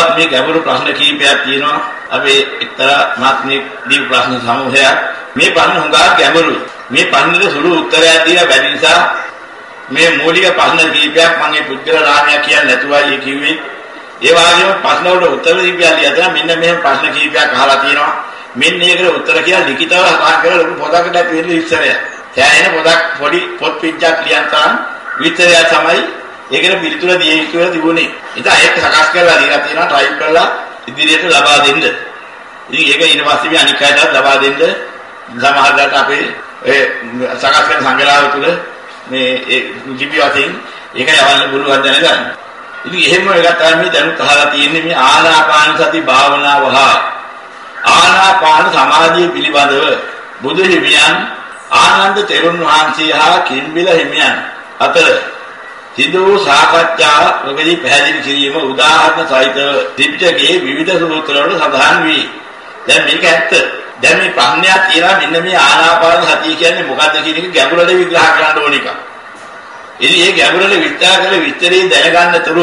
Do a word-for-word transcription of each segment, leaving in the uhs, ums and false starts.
තවත් මේ ගැඹුරු ප්‍රශ්න කීපයක් තියෙනවා. අපි එක්තරා මාත්‍මික දීප ප්‍රශ්න සමූහයක්. මේ ප්‍රශ්න හුඟා ගැඹුරුයි. මේ ප්‍රශ්නෙට සුළු උත්තරයක් දීලා බැරි නිසා මේ මූලික ප්‍රශ්න කීපයක් මම මේ පුද්ගල නාමයක් කියන්නේ නැතුවයි කිව්වේ. ඒ වගේම ප්‍රශ්න වලට උත්තර දීපියා ලියලා මෙන්න මෙහෙම ප්‍රශ්න කීපයක් අහලා තියෙනවා. මෙන්න ඒකට උත්තර කියලා ලිඛිතව සඳහන් කරලා ලොකු පොතකට ඇති වෙන විස්තරය. සෑහෙන පොතක් පොඩි පොත් පිටක් ලියන තරම් විස්තරය තමයි ඒකට පිළිතුර දිය යුතු වෙලා තිබුණේ. ඉතින් ඒක සකස් කරලා දීලා තියෙනවා ටයිප් කරලා ඉදිරියට ලබා දෙන්න. ඉතින් ඒක ඊට පස්සේ මේ අනික් අයටත් ලබා දෙන්න සමහරවිට අපේ ඒ සකස් කරන සංග්‍රහය තුළ මේ ඒ ලිපි වශයෙන් ඒක යවන්න පුළුවන් දැනගන්න. ඉතින් එහෙම එකක් තමයි දැනුත් අහලා තියෙන්නේ මේ ආනාපාන සති භාවනාව හා ආනාපාන සමාධිය පිළිබඳව බුදු හිමියන් ආනන්ද තෙරුන් වහන්සේ හා කිම්බිල හිමියන් අතර සිදු සාකච්ඡා වගේදී පැහැදිලි කිරීම උදාහරණ සහිතව ත්‍රිපිටකයේ විවිධ සූත්‍රවල සඳහන් වී. දැන් මේක ඇත්ත. දැන් මේ ප්‍රඥා තියලා මෙන්න මේ ආනාපාන සතිය කියන්නේ මොකක්ද කියන එක ගැඹුරට විග්‍රහ කරන්න ඕන එක. ඉතින් මේ ගැඹුරට විස්තර කළ විස්තරේ දැනගන්න තුරු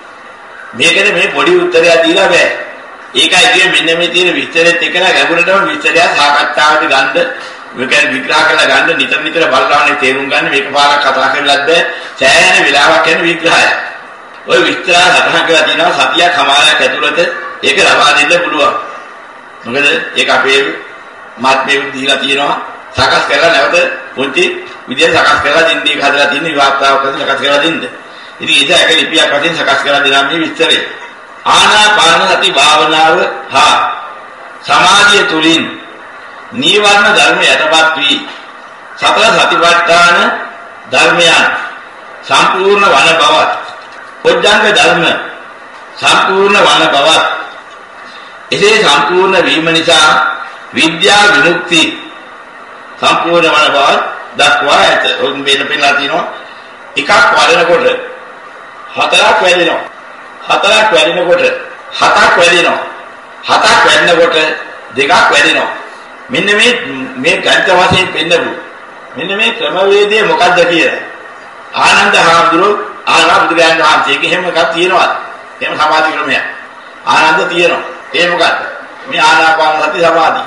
මේකනේ මේ පොඩි උත්තරයක් දීලා බෑ. ඒකයි කියේ මෙන්න මේ තියෙන විස්තරෙත් එකලා ගැඹුරටම විස්තරය සාකච්ඡාවට ගන්න මේක විග්‍රහ කරලා ගන්න නිතර නිතර බලලානේ තේරුම් ගන්න මේක පාරක් කතා කරලත් බෑ. සෑහෙන වෙලාවක් යන විග්‍රහය. ওই විස්තර සටහන් කරලා තියෙනවා සතියක් සමානයක් ඇතුළත ඒක ලබා දෙන්න පුළුවන්. මොකද ඒක අපේ මාත්මේ දීලා තියෙනවා සකස් කරලා නැවත පොන්ති විදියට සකස් කරලා දෙන්න ඒක හදලා තියෙන විවාදාවක් වශයෙන් සකස් කරලා දෙන්න. ඉතින් ඒක එක ලිපියක් වශයෙන් සකස් කරලා දෙනා මේ විස්තරය. ආනාපාන සති භාවනාව හා සමාධිය තුලින් නීවරණ ධර්ම යටපත් වී සතර සතිපට්ඨාන ධර්මයන් සම්පූර්ණ වන බවත් පොඥාංග ධර්ම සම්පූර්ණ වන බවත් එසේ සම්පූර්ණ වීම නිසා විද්‍යා විමුක්ති සම්පූර්ණ වන බවත් දක්වා ඇත. ඔන්න මෙන්න පෙන්නලා තිනවා එකක් වඩනකොට හතරක් වැඩෙනවා. හතරක් වැඩෙනකොට හතක් වැඩෙනවා. හතක් වැඩෙනකොට දෙකක් වැඩෙනවා. මෙන්න මේ මේ ගණිත වශයෙන් පෙන්නපු මෙන්න මේ ක්‍රමවේදය මොකක්ද කියලා ආනන්ද හාමුදුරුවෝ ආනන්දයන් වහන්සේගේ හැම එකක් තියෙනවා. එහෙම සමාධි ක්‍රමයක් ආනන්ද තියෙනවා. ඒ මොකක්ද? මේ ආනාපාන සති සමාධිය.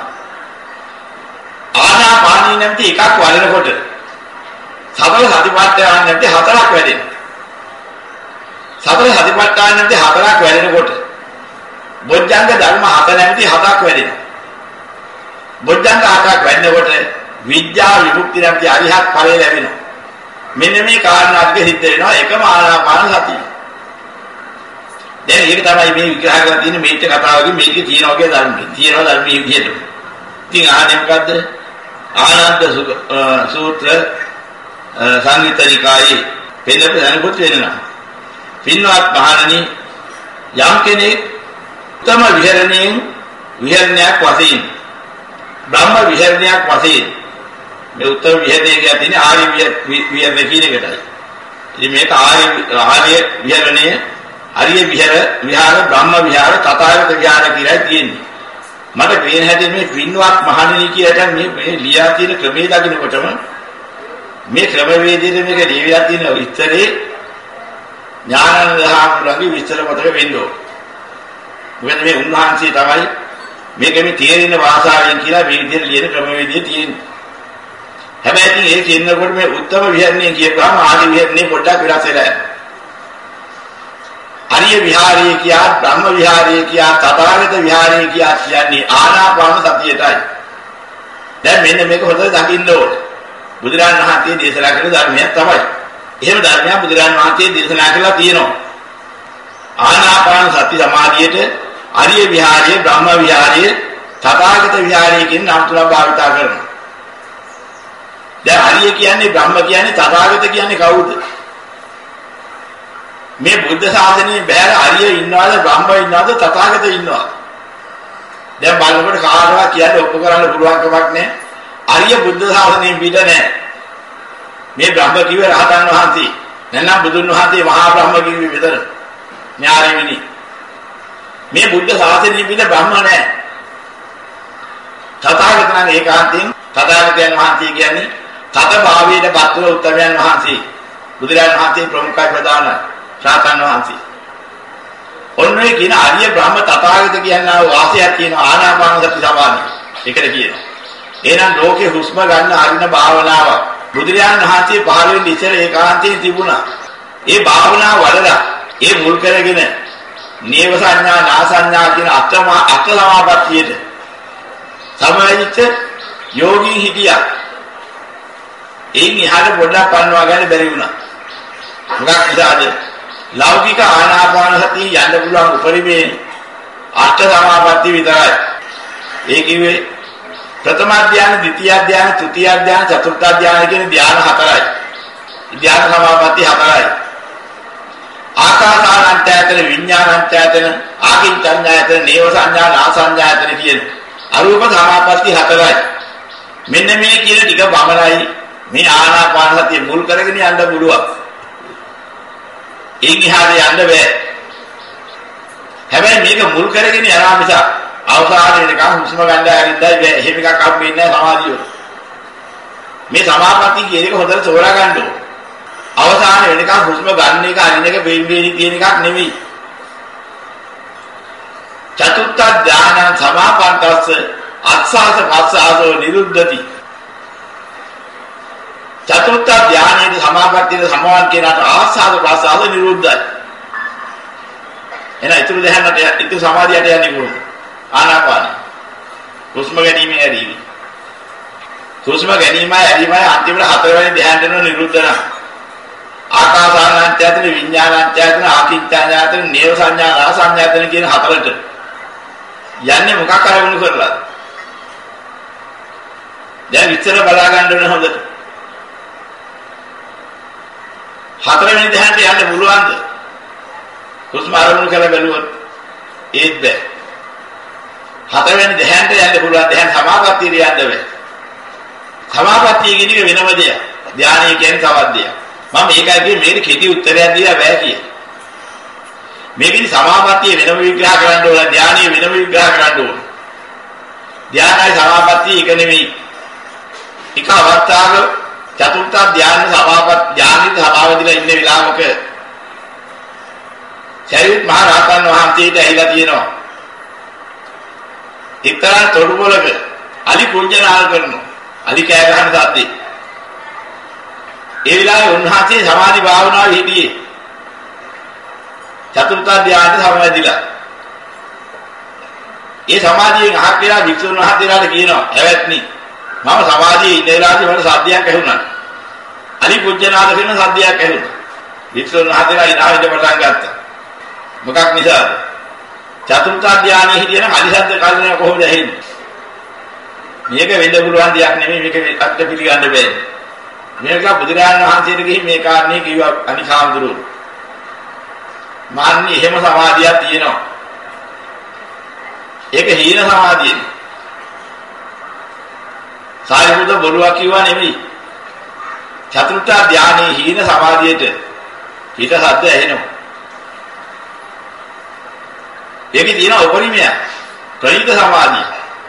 ආනාපානී නැති එකක් වඩනකොට සතර සතිපට්ඨාන නැති හතරක් වැඩෙනවා. සතර සතිපට්ඨාන නැති හතරක් වැඩෙනකොට බොජ්ජංග ධර්ම හත නැති හතක් වැඩෙනවා. බොජ්ජංග හතක් වැඩෙනකොට විද්‍යා විමුක්ති නැති අරිහත් ඵලය ලැබෙනවා. මෙන්න මේ කාරණා ටික සිද්ධ වෙනවා එකම ආනාපාන සතිය. දැන් ඒක තමයි මේ විග්‍රහ කරලා තියෙන මේක කතාවකින් මේකේ තියෙන වගේ ධර්මයි. තියෙනවා ධර්මයේ විදිහට. ඉතින් ආන්නේ මොකද්ද? ආනන්ද සූත්‍ර සංගීතනිකායේ පෙළපෙළ අනුපුත් වෙනවා. පින්වත් මහණනි යම් කෙනෙක් තම විහරණයෙන් විහරණයක් වශයෙන් බ්‍රහ්ම විහරණයක් වශයෙන් මේ උත්තර විහරණය කියන්නේ ආර්ය විහරණය කියන එකටයි. ඉතින් මේක ආර්ය ආර්ය විහරණය ආර්ය විහර විහාර බ්‍රහ්ම විහාර තථාගත විහාර කියලා තියෙන්නේ. මට පේන හැටි මේ පින්වත් මහණෙනි කියලා මේ මේ ලියා තියෙන ක්‍රමයේ දකින්නකොටම මේ ක්‍රමවේදයේ මේක ලියවිලා තියෙන විස්තරේ ඥානানন্দ හාමුදුරුවන්ගේ විස්තර මතක වෙන්න ඕන. මොකද මේ උන්වහන්සේ තමයි මේක මේ තේරෙන භාෂාවෙන් කියලා මේ විදිහට ලියන ක්‍රමවේදයේ තියෙන්නේ. හැබැයි ඉතින් ඒක කියනකොට මේ උත්තම විහරණය කියපුවාම ආදි විහරණය පොඩ්ඩක් වෙනස් වෙලා යනවා. ආර්ය විහාරය කියා බ්‍රහ්ම විහාරය කියා තථාගත විහාරය කියා කියන්නේ ආනාපාන සතියටයි. දැන් මෙන්න මේක හොඳට දකින්න ඕනේ. බුදුරජාණන් වහන්සේ දේශනා කරන ධර්මයක් තමයි. එහෙම ධර්මයක් බුදුරජාණන් වහන්සේ දේශනා කළා තියෙනවා. ආනාපාන සති සමාධියට ආර්ය විහාරය බ්‍රහ්ම විහාරය තථාගත විහාරය කියන නම් තුනක් භාවිතා කරනවා. දැන් ආර්ය කියන්නේ බ්‍රහ්ම කියන්නේ තථාගත කියන්නේ කවුද? මේ බුද්ධ ශාසනයේ බෑර ආර්ය ඉන්නවද බ්‍රහ්ම ඉන්නවද තථාගත ඉන්නවද? දැන් බලනකොට කාටවත් කියන්න ඔප්පු කරන්න පුළුවන් කමක් නැහැ. ආර්ය බුද්ධ ශාසනයේ පිට නැහැ. මේ බ්‍රහ්ම කිව්වේ රහතන් වහන්සේ. නැත්නම් බුදුන් වහන්සේ මහා බ්‍රහ්ම කිව්වේ විතර. ඥානෙවිනි. මේ බුද්ධ ශාසනයේ පිට බ්‍රහ්ම නැහැ. තථාගත නම් ඒකාන්තයෙන් තථාගතයන් වහන්සේ කියන්නේ තත භාවයේ පත්ව උත්තමයන් වහන්සේ. බුදුරජාණන් වහන්සේ ප්‍රමුඛයි ප්‍රධානයි. රහතන් වහන්සේ. ඔන්න ඔය කියන ආර්ය බ්‍රහ්ම තථාගත කියනවා වාසයක් කියන ආනාපාන සති සමාධිය. ඒකට කියනවා. එහෙනම් ලෝකේ හුස්ම ගන්න හරින භාවනාව බුදුරජාණන් වහන්සේ පහළ වෙන්න ඉස්සර ඒකාන්තයෙන් තිබුණා. ඒ භාවනාව වඩලා ඒ මුල් කරගෙන නේව සංඥා නා සංඥා කියන අත්ම අත් සමාපත්තියට සමවැදිච්ච යෝගී හිටියා. එයින් එහාට පොඩ්ඩක් පන්නවා ගන්න බැරි වුණා. මොකක් නිසාද? ලෞකික ආනාපාන සතිය යන්න පුළුවන් උපරිමේ අට සමාපatti විතරයි. ඒ කිව්වේ ප්‍රථම ධ්‍යාන, ද්විතිය ධ්‍යාන, තෘතිය ධ්‍යාන, චතුර්ථ ධ්‍යාන කියන ධ්‍යාන හතරයි. ධ්‍යාන සමාපatti හතරයි. ආකාසානංචයතන, විඥානංචයතන, ආකින්චඤ්ඤායතන, නේව සංඥා, නා සංඥායතන කියන අරූප සමාපatti හතරයි. මෙන්න මේ කියන ටික බමලයි මේ ආනාපාන සතිය මුල් කරගෙන යන්න පුළුවන්. එයින් එහාට යන්න බෑ. හැබැයි මේක මුල් කරගෙන යනවා මිස අවසානයේ නිකන් හුස්ම ගන්න හැරින්දයි බෑ. එහෙම එකක් හම්බෙන්නේ නැහැ සමාධිය. මේ සමාපatti කියන එක හොඳට තෝරා ගන්න ඕන. අවසානයේ වෙනකන් හුස්ම ගන්න එක අරින එක බේම්බේනි කියන එකක් නෙමෙයි. චතුත්ථ ධානං සමාපත්තස්ස අත්සාස පස්සාසෝ නිරුද්ධති. චතුර්ථ ධානයේ සමාපත්තියේ සමාවන් කියනට ආස්වාද ප්‍රසආද නිරුද්ධයි. එන ඊතුරු දෙහන්නට ඊතු සමාධියට යන්නේ කොහොමද? ආනාපාන. හුස්ම ගැනීම ඇරීම. හුස්ම ගැනීමයි ඇරීමයි අන්තිමට හතරවෙනි ධ්‍යානට නිරුද්ධ නම්. ආකාසානංචයතන, විඥානංචයතන, ආකින්චඤ්ඤායතන, නේව සංඥා, රස සංඥායතන කියන හතරට යන්නේ මොකක් කරවුණු කරලාද? දැන් විතර බලා ගන්න ඕන හොඳට. හතරවෙනි ධ්‍යානට යන්න පුළුවන්ද? හුස්ම ආරම්භ කරලා බැලුවොත් ඒත් බෑ. හතරවෙනි ධ්‍යානට යන්න පුළුවන්. ධ්‍යාන සමාපත්තියට යන්න බෑ. සමාපත්තිය කියන්නේ වෙනම දෙයක්. ධ්‍යානය කියන්නේ තවත් දෙයක්. මම මේකයි කියේ මේක කෙටි උත්තරයක් දීලා බෑ කිය. මේකේ සමාපත්තිය වෙනම විග්‍රහ කරන්න ඕන. ධ්‍යානය වෙනම විග්‍රහ කරන්න ඕන. ධ්‍යානයි සමාපත්තිය එක නෙමෙයි. එක අවස්ථාවක චතුර්ථ ධ්‍යාන සමාපත් ධ්‍යානෙ සමාවදිලා ඉන්න වෙලාවක සරියුත් මහ රහතන් වහන්සේට ඇහිලා තියෙනවා. එක්තරා තොටුපොළක අලි කුංජනාල් කරනවා. අලි කෑ ගහන සද්දේ. ඒ වෙලාවේ උන්වහන්සේ සමාධි භාවනාවේ හිටියේ. චතුර්ථ ධ්‍යානෙ සමාවදිලා. ඒ සමාධියෙන් අහක් වෙලා වික්ෂුන් වහන්සේලාට කියනවා "ඇවැත්නි මම සමාධියේ ඉන්න වෙලාවේ මට සද්දයක් ඇහුණා. අලි කුජ්ජනාද කියන සද්දයක් ඇහුණා. වික්ෂුන් වහන්සේලා ඉනාවිද පටන් ගත්තා. මොකක් නිසාද? චතුර්ථ ධානයේ හිටියනම් අලි ශබ්ද කල්පනා කොහොමද ඇහෙන්නේ? මේක වෙන්න පුළුවන් දෙයක් නෙමෙයි. මේක අත්‍ය පිළිගන්න බෑ. මේක බුදුරජාණන් වහන්සේට ගිහින් මේ කාරණේ කිව්වා අනිසාම්දුරු. මාන්නේ එහෙම සමාධියක් තියෙනවා. ඒක හීන සමාධියනේ. සාරිපුත්‍ර බොරුවක් කිව්වා නෙමෙයි. චතුර්ථ ධානයේ හීන සමාධියට හිත සද්ද ඇහෙනවා. ඒකේ තියෙන උපරිමය ප්‍රණීත සමාධිය.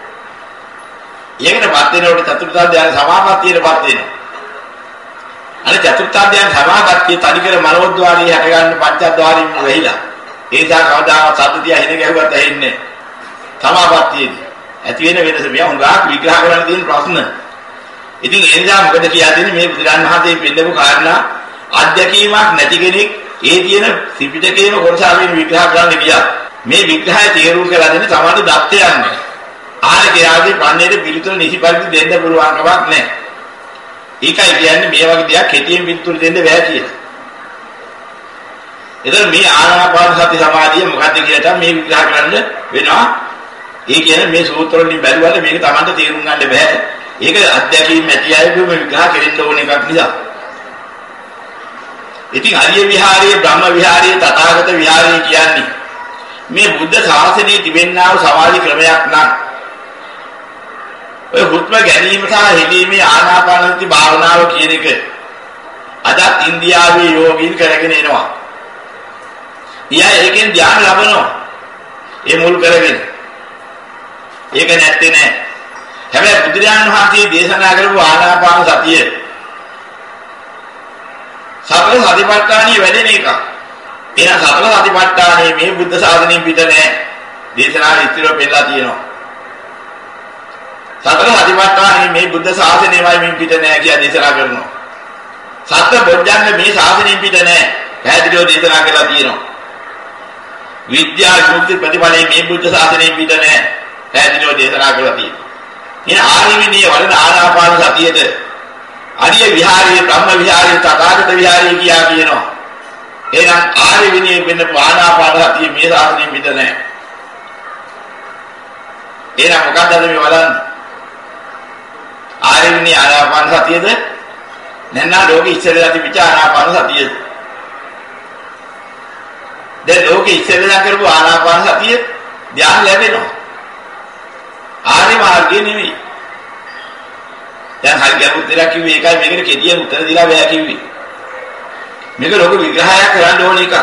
ඒකටපත් වෙනකොට චතුර්ථ ධානය සමාපත්තියටපත් වෙනවා. අනේ චතුර්ථ ධානය සමාපත්තිය තනිකර මනෝද්වාරයේ හැට ගන්න පංචද්වාරින් වෙහිලා. ඒ නිසා කවදාවත් සද්දිය හින ගැහුවත් ඇහෙන්නේ සමාපත්තියේදී. ඇති වෙන වෙනස මෙයා හුඟක් විග්‍රහ කරන්න තියෙන ප්‍රශ්න. ඉතින් ඒ නිසා මොකද කියලා දෙන්නේ මේ බුදුරන් වහන්සේ පෙන්නපු කාරණා අධ්‍යක්ීමක් නැති කෙනෙක් ඒ තියෙන ත්‍රිපිටකයේම කොටසාවෙන් විග්‍රහ කරන්න ගියා. මේ විග්‍රහය තේරුම් කරලා දෙන්නේ තමයි දත්තයන්නේ. ආන කියාගේ ප්‍රඥේට පිළිතුරු නිසි පරිදි දෙන්න පුළුවන් කමක් නැහැ. ඒකයි කියන්නේ මේ වගේ දෙයක් කෙටියෙන් පිළිතුරු දෙන්න බෑ කියලා. එතන මේ ආනාපාන සති සමාධිය මොකක්ද කියලා මේ විග්‍රහ කරන්න වෙනවා. ඒ කියන්නේ මේ සූත්‍ර වලින් බැලුවාට මේක Tamanට තේරුම් ගන්න බෑ. ඒක අධ්‍යක්ීම් ඇති අයගේ මේ විග්‍රහ කෙරෙන්න ඕන එකක් නිසා. ඉතින් ආර්ය විහාරයේ බ්‍රහ්ම විහාරයේ තථාගත විහාරයේ කියන්නේ මේ බුද්ධ ශාසනයේ තිබෙනා වූ සමාධි ක්‍රමයක් නම් ඔය හුස්ම ගැනීම සහ හෙලීමේ ආනාපානසති භාවනාව කියන එක අද ඉන්දියාවේ යෝගීන් කරගෙන එනවා. ඊයා ඒකෙන් ධ්‍යාන ලබනවා. ඒ මුල් කරගෙන ඒක නැත්තේ නෑ. හැබැයි බුදුරජාණන් වහන්සේ දේශනා කරපු ආනාපාන සතිය සතර සතිපට්ඨානිය වැඩෙන එක. එහෙනම් සතර සතිපට්ඨානේ මේ බුද්ධ ශාසනයෙන් පිට නැහැ. දේශනාවේ ඉතිරිව පෙන්නලා තියෙනවා. සතර සතිපට්ඨානේ මේ බුද්ධ ශාසනයමයි මින් පිට නැහැ කියලා දේශනා කරනවා. සත්‍ය බොජ්ජංග මේ ශාසනයෙන් පිට නැහැ. පැහැදිලිව දේශනා කරලා තියෙනවා. විද්‍යා විමුක්ති ප්‍රතිපලයේ මේ බුද්ධ ශාසනයෙන් පිට නැහැ. පැහැදිලිව දේශනා කරලා තියෙනවා. ඉතින් ආරිවිනිය වඩන ආනාපාන සතියේද අරිය විහාරයේ බ්‍රහ්ම විහාරයේ තථාගත විහාරයේ කියා කියනවා. එහෙනම් ආරිවිනිය වෙන්න ආනාපාන සතිය මේ ශාසනයෙන් පිට නැහැ. එහෙනම් මොකක්ද මේ බලන්න? ආරිවිනිය ආනාපාන සතියේද නැත්නම් ලෝකෙ ඉස්සෙල්ලා තිබිච්ච ආනාපාන සතියේද? දැන් ලෝකෙ ඉස්සෙල්ලා කරපු ආනාපාන සතිය ධ්‍යාන ලැබෙනවා. ආර්ය මාර්ගය නෙවෙයි. දැන් හරි ගැඹුරු දෙයක් කිව්වේ ඒකයි මේකට කෙටියෙන් උත්තර දීලා බෑ කිව්වේ. මේක ලෝක විග්‍රහයක් කරන්න ඕන එකක්.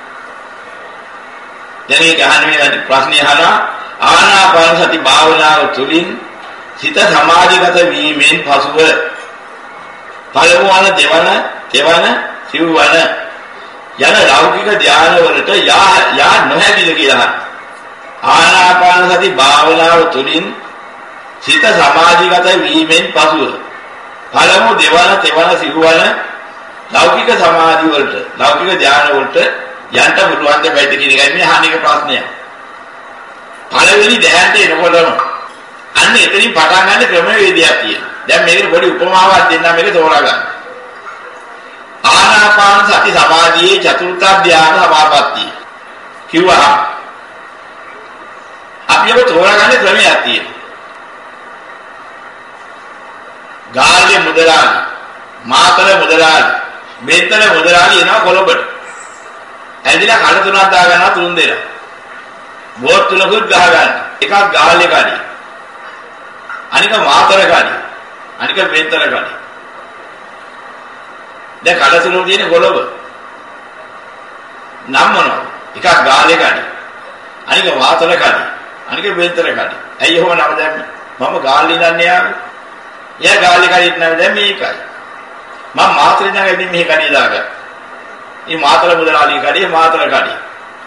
දැන් මේක අහන්නේ මේ ප්‍රශ්නේ අහනවා ආනාපාන සති භාවනාව තුළින් සිත සමාධිගත වීමෙන් පසුව පළමු වන දෙවන තෙවන සිව්වන යන ලෞකික ධානය වලට යා යා නොහැකිද කියලා. ආනාපාන සති භාවනාව තුළින් සිත සමාධිගත වීමෙන් පසුව පළමු දෙවන තෙවන සිව්වන ලෞකික සමාධි වලට ලෞකික ධානය වලට යන්න පුළුවන් දෙයිද කියන එකයි මේ අහන එක ප්‍රශ්නය. පළවෙනි ධ්‍යානට එනකොටම අන්න එතනින් පටන් ගන්න ක්‍රමවේදයක් තියෙනවා. දැන් මේකට පොඩි උපමාවක් දෙන්නම් මේක තෝරා ගන්න. ආනාපාන සති සමාධියේ චතුර්ථ ධ්‍යාන සමාපatti කිව්වා. අපි ඔබ තෝරා ගන්න ක්‍රමයක් තියෙනවා. ගාල්ලේ මුදලාලි, මාතල මුදලාලි, බෙන්තල මුදලාලි එනවා කොළඹට. ඇඳිලා කඩ තුනක් දා ගන්නවා තුන් දෙනා. බෝත් තුනකුත් ගහ ගන්න. එකක් ගාල්ලේ කඩි. අනික මාතල කඩි. අනික බෙන්තල කඩි. දැන් කඩ තුන තියෙන කොළඹ. නම් මොනවා? එකක් ගාල්ලේ කඩි. අනික මාතල කඩි. අනික බෙන්තල කඩි. ඇයි එහෙම නම දැම්මේ? මම ගාල්ලේ දන්නේ යාළුවා. එයා ගාල්ලේ කඩිට නම දැන් මේකයි. මම මාතලේ නම් ඉතින් මෙහි කඩිය දාගත්තා. මේ මාතල මුදලාලි කඩිය මාතල කඩිය.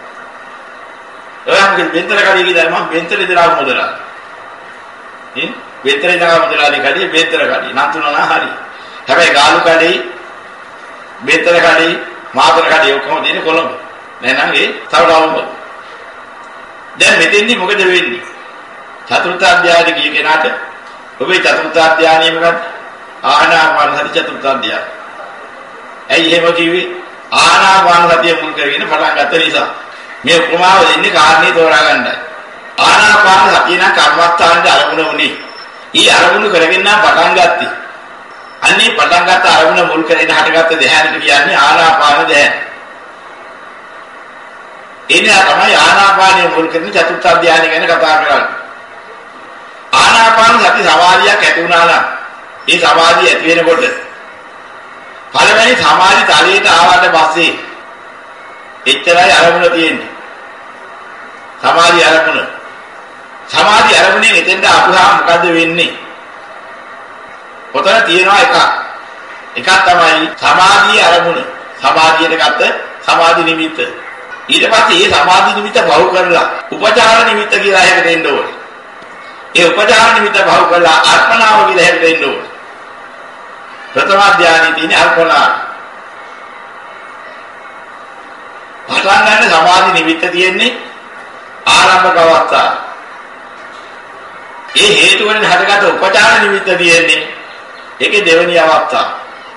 ඔයා මොකද බෙන්තල කඩිය කියලා මම බෙන්තල දලා මුදලාලි. ඉතින් බෙන්තල දලා මුදලාලි කඩිය බෙන්තල කඩිය. නම් තුන නා හරි. හැබැයි ගාලු කඩිය බෙන්තල කඩිය මාතල කඩිය ඔක්කොම දෙන්නේ කොළඹ. නැත්නම් ඒ තවලවම. දැන් මෙතෙන්දි මොකද වෙන්නේ? චතුර්ථ අධ්‍යායෙ කිය කෙනාට ඔබේ චතුර්ථ අධ්‍යායෙ මොකක්ද? ආනාපාන සති චතුර්ථ අධ්‍යාය. ඇයි එහෙම කිව්වේ? ආනාපාන සතිය මුල් කරගෙන පටන් ගත්ත නිසා. මේ උපමාව දෙන්නේ කාරණේ තෝරා ගන්නයි. ආනාපාන සතිය නම් කර්මස්ථානයේ අරමුණ උනේ. ඊ අරමුණු කරගෙන නම් පටන් ගත්තී. අන්නේ පටන් ගත්ත අරමුණ මුල් කරගෙන හටගත්ත ධ්‍යානෙට කියන්නේ ආනාපාන ධ්‍යාන. එනිසා තමයි ආනාපානයේ මුල් කරගෙන චතුර්ථ ධ්‍යානෙ ගැන කතා කරන්නේ. ආනාපාන සති සමාධියක් ඇති වුණා නම් ඒ සමාධිය ඇති වෙනකොට පළවෙනි සමාධි තලයට ආවට පස්සේ එච්චරයි අරමුණ තියෙන්නේ. සමාධි අරමුණ. සමාධි අරමුණේ මෙතෙන්ට ආපුහම මොකද වෙන්නේ? ඔතන තියෙනවා එකක්. එකක් තමයි සමාධියේ අරමුණ. සමාධියට ගත්ත සමාධි නිමිත්ත. ඊට පස්සේ මේ සමාධි නිමිත්ත බහු කරලා උපචාර නිමිත්ත කියලා එකකට එන්න ඕනේ. ඒ උපචාර නිමිත්ත බහු කරලා අර්පණාව කියලා එකකට එන්න ඕනේ. ප්‍රථම ධානයේ තියෙන අර්පණාව. පටන් ගන්න සමාධි නිමිත්ත තියෙන්නේ ආරම්භක අවස්ථාව. ඒ හේතු වලින් හටගත් උපචාර නිමිත්ත තියෙන්නේ ඒකේ දෙවෙනි අවස්ථාව.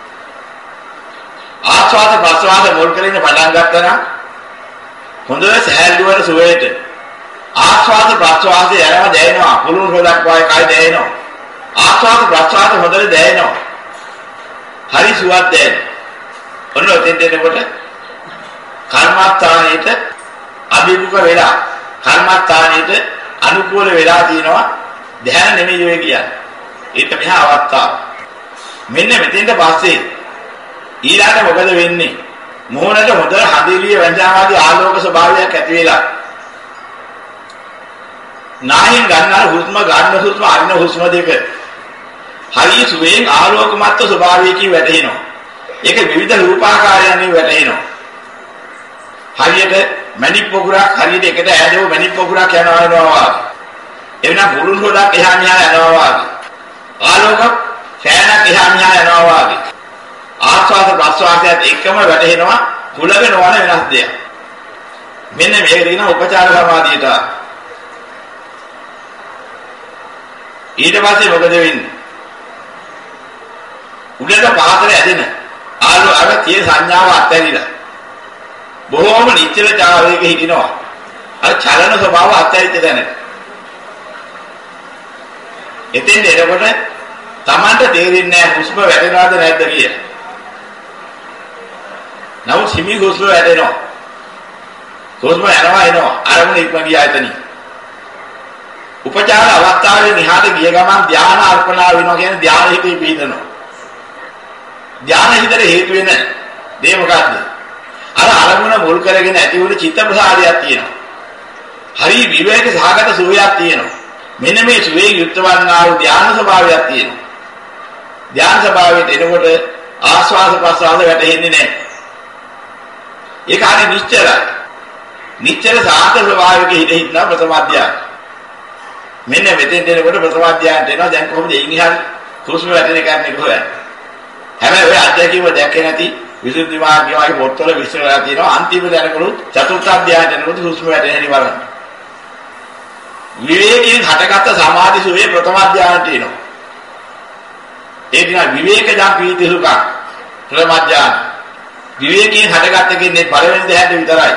ආස්වාද ප්‍රස්වාද මොල් කරගෙන පටන් ගත්තා නම් හොඳ සහැල්ලුවර සුවේට ආස්වාද ප්‍රස්වාදය යනවා දැනෙනවා පුළුල් හොදක් වගේ කයි දැනෙනවා. ආස්වාද ප්‍රස්වාද හොඳට දැනෙනවා. හරි සුවක් දැනෙනවා. ඔන්න ඔතෙන් දෙනකොට කර්මස්ථානෙට අභිමුඛ වෙලා කර්මස්ථානෙට අනුකූල වෙලා තියෙනවා ධ්‍යාන නෙමෙයි ඔය කියන්නේ. ඒක මෙහා අවස්ථාව. මෙන්න මෙතෙන්ට පස්සේ ඊළඟට මොකද වෙන්නේ? මොහොනට හොඳ හදිලිය වැඳාවාදී ආලෝක ස්වභාවයක් ඇති වෙලා නායෙන් ගන්නා හුස්ම ගන්න හුස්ම අරින හුස්ම දෙක හරිය සුවයෙන් ආලෝකමත් ස්වභාවයකින් වැටෙනවා. ඒක විවිධ රූපාකාරයන්ගෙන් වැටෙනවා. හරියට මණික් පොකුරක් හරියට එකට ඈදව මණික් පොකුරක් යනවා වෙනවා. එවනම් බුරුන් හොදක් එහා මෙහා යනවා වාගේ. ආලෝක සෑනක් එහා මෙහා යනවා වාගේ. ආස්වාද ප්‍රස්වාසයත් එක්කම වැටෙනවා කුලක නොවන වෙනස් දෙයක්. මෙන්න මේක කියන උපචාර සමාධියට. ඊට පස්සේ මොකද වෙන්නේ? උඩට පහතට ඇදෙන ආලෝක අර තියෙන සංඥාව අත්හැරිලා බොහෝම නිශ්චල චාරයක හිටිනවා. අර චලන ස්වභාව අත්හැරිච්ච දැනට. එතෙන් එනකොට Tamanට තේරෙන්නේ නැහැ හුස්ම වැටෙනවද නැද්ද කියලා. නමුත් හිමි හුස්ම වැටෙනවා. හුස්ම යනවා එනවා. අරමුණ ඉක්ම ගියා එතනින්. උපචාර අවස්ථාවේ නිහාට ගිය ගමන් ධාන අර්පණා වෙනවා කියන්නේ ධාන හිතේ පිහිටනවා. ධාන හිතේ හේතු වෙන දේ මොකක්ද? අර අරමුණ මුල් කරගෙන ඇති වුණ චිත්ත ප්‍රසාරයක් තියෙනවා. හරි විවේක සහගත සුවයක් තියෙනවා. මෙන්න මේ සුවේ යුක්ත වන්නා වූ ධාන ස්වභාවයක් තියෙනවා. ධාන ස්වභාවයට එනකොට ආස්වාද ප්‍රසආද වැටෙන්නේ නැහැ. ඒක හරි නිශ්චලයි. නිශ්චල සාත ස්වභාවයක හිත හිටනා ප්‍රථම අධ්‍යාන. මෙන්න මෙතෙන් දෙනකොට ප්‍රථම අධ්‍යානට එනවා. දැන් කොහොමද එයින් ඉහළ හුස්ම වැටෙන එකන්නේ කොහොමද? හැබැයි ඔය අධ්‍යක්ීව දැක්කේ නැති විසුද්ධි මාර්ගය වගේ පොත්වල විස්තර කරලා තියෙනවා. අන්තිම දැනකලුත් චතුර්ථ අධ්‍යානයට එනකොට හුස්ම වැටෙන හැටි බලන්න. විවේකයෙන් හටගත්ත සමාධි සුවේ ප්‍රථම අධ්‍යානට එනවා. ඒ දින විවේකජා පීති සුඛ ප්‍රථම අධ්‍යාන. විවේකයෙන් හටගත්ත කියන්නේ පළවෙනි දෙහැට විතරයි.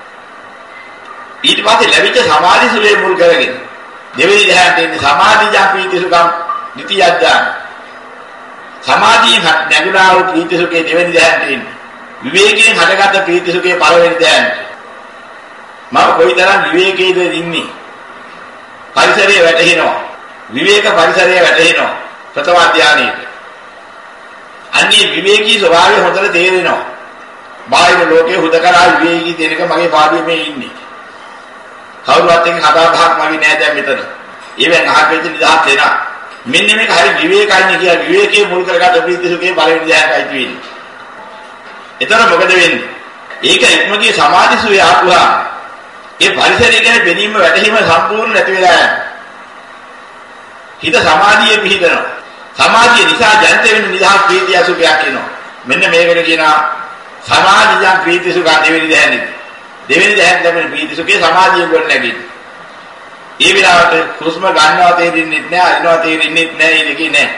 ඊට පස්සේ ලැබිච්ච සමාධි සුවේ මුල් කරගෙන දෙවෙනි දෙහැට එන්නේ සමාධිජා පීති සුඛ ද්විතීය අධ්‍යාන. සමාධියෙන් නැගුණා වූ පීති සුඛේ දෙවෙනි දෙහැට එන්නේ. විවේකයෙන් හටගත්ත පීති සුඛේ පළවෙනි දෙහැට. මම කොයිතරම් විවේකයේද ඉන්නේ? පරිසරයේ වැටෙනවා. විවේක පරිසරයේ වැටෙනවා. ප්‍රථම අධ්‍යානයේ. අන්නේ විවේකී ස්වභාවය හොඳට තේරෙනවා. බාහිර ලෝකයේ හුදකලා විවේකී දෙනක මගේ පාඩුවේ මේ ඉන්නේ. කවුරුත් එක්ක කතා බහක් මගේ නෑ දැන් මෙතන. ඒවෙන් අහකෙච්ච නිදහස් වෙනා. මෙන්න මේක හරි විවේකයිනේ කියලා විවේකයේ මුල් කරගත්ත ප්‍රීතිසුඛේ බලෙන් දැහැටයි තියෙන්නේ. එතන මොකද වෙන්නේ? ඒක ඉක්මගේ සමාධිසුවේ ආපුවා ඒ පරිසරය ගැන බැනීම වැටහීම සම්පූර්ණ නැති වෙලා යනවා. හිත සමාධියේ පිහිටනවා. සමාධිය නිසා ජනිත වෙන නිදහස් ප්‍රීතිය සුඛයක් එනවා. මෙන්න මේකට කියනවා සමාධිජා ප්‍රීති සුඛ දෙවෙනි දැහැනේ. දෙවෙනි දැහැන් ලැබෙන ප්‍රීති සුඛේ සමාධිය ගොඩ නැගින්නේ. ඒ විලාවට හුස්ම ගන්නවා තේරෙන්නේ නැහැ, අරිනවා තේරෙන්නේ නැහැ, ඒකේ නැහැ.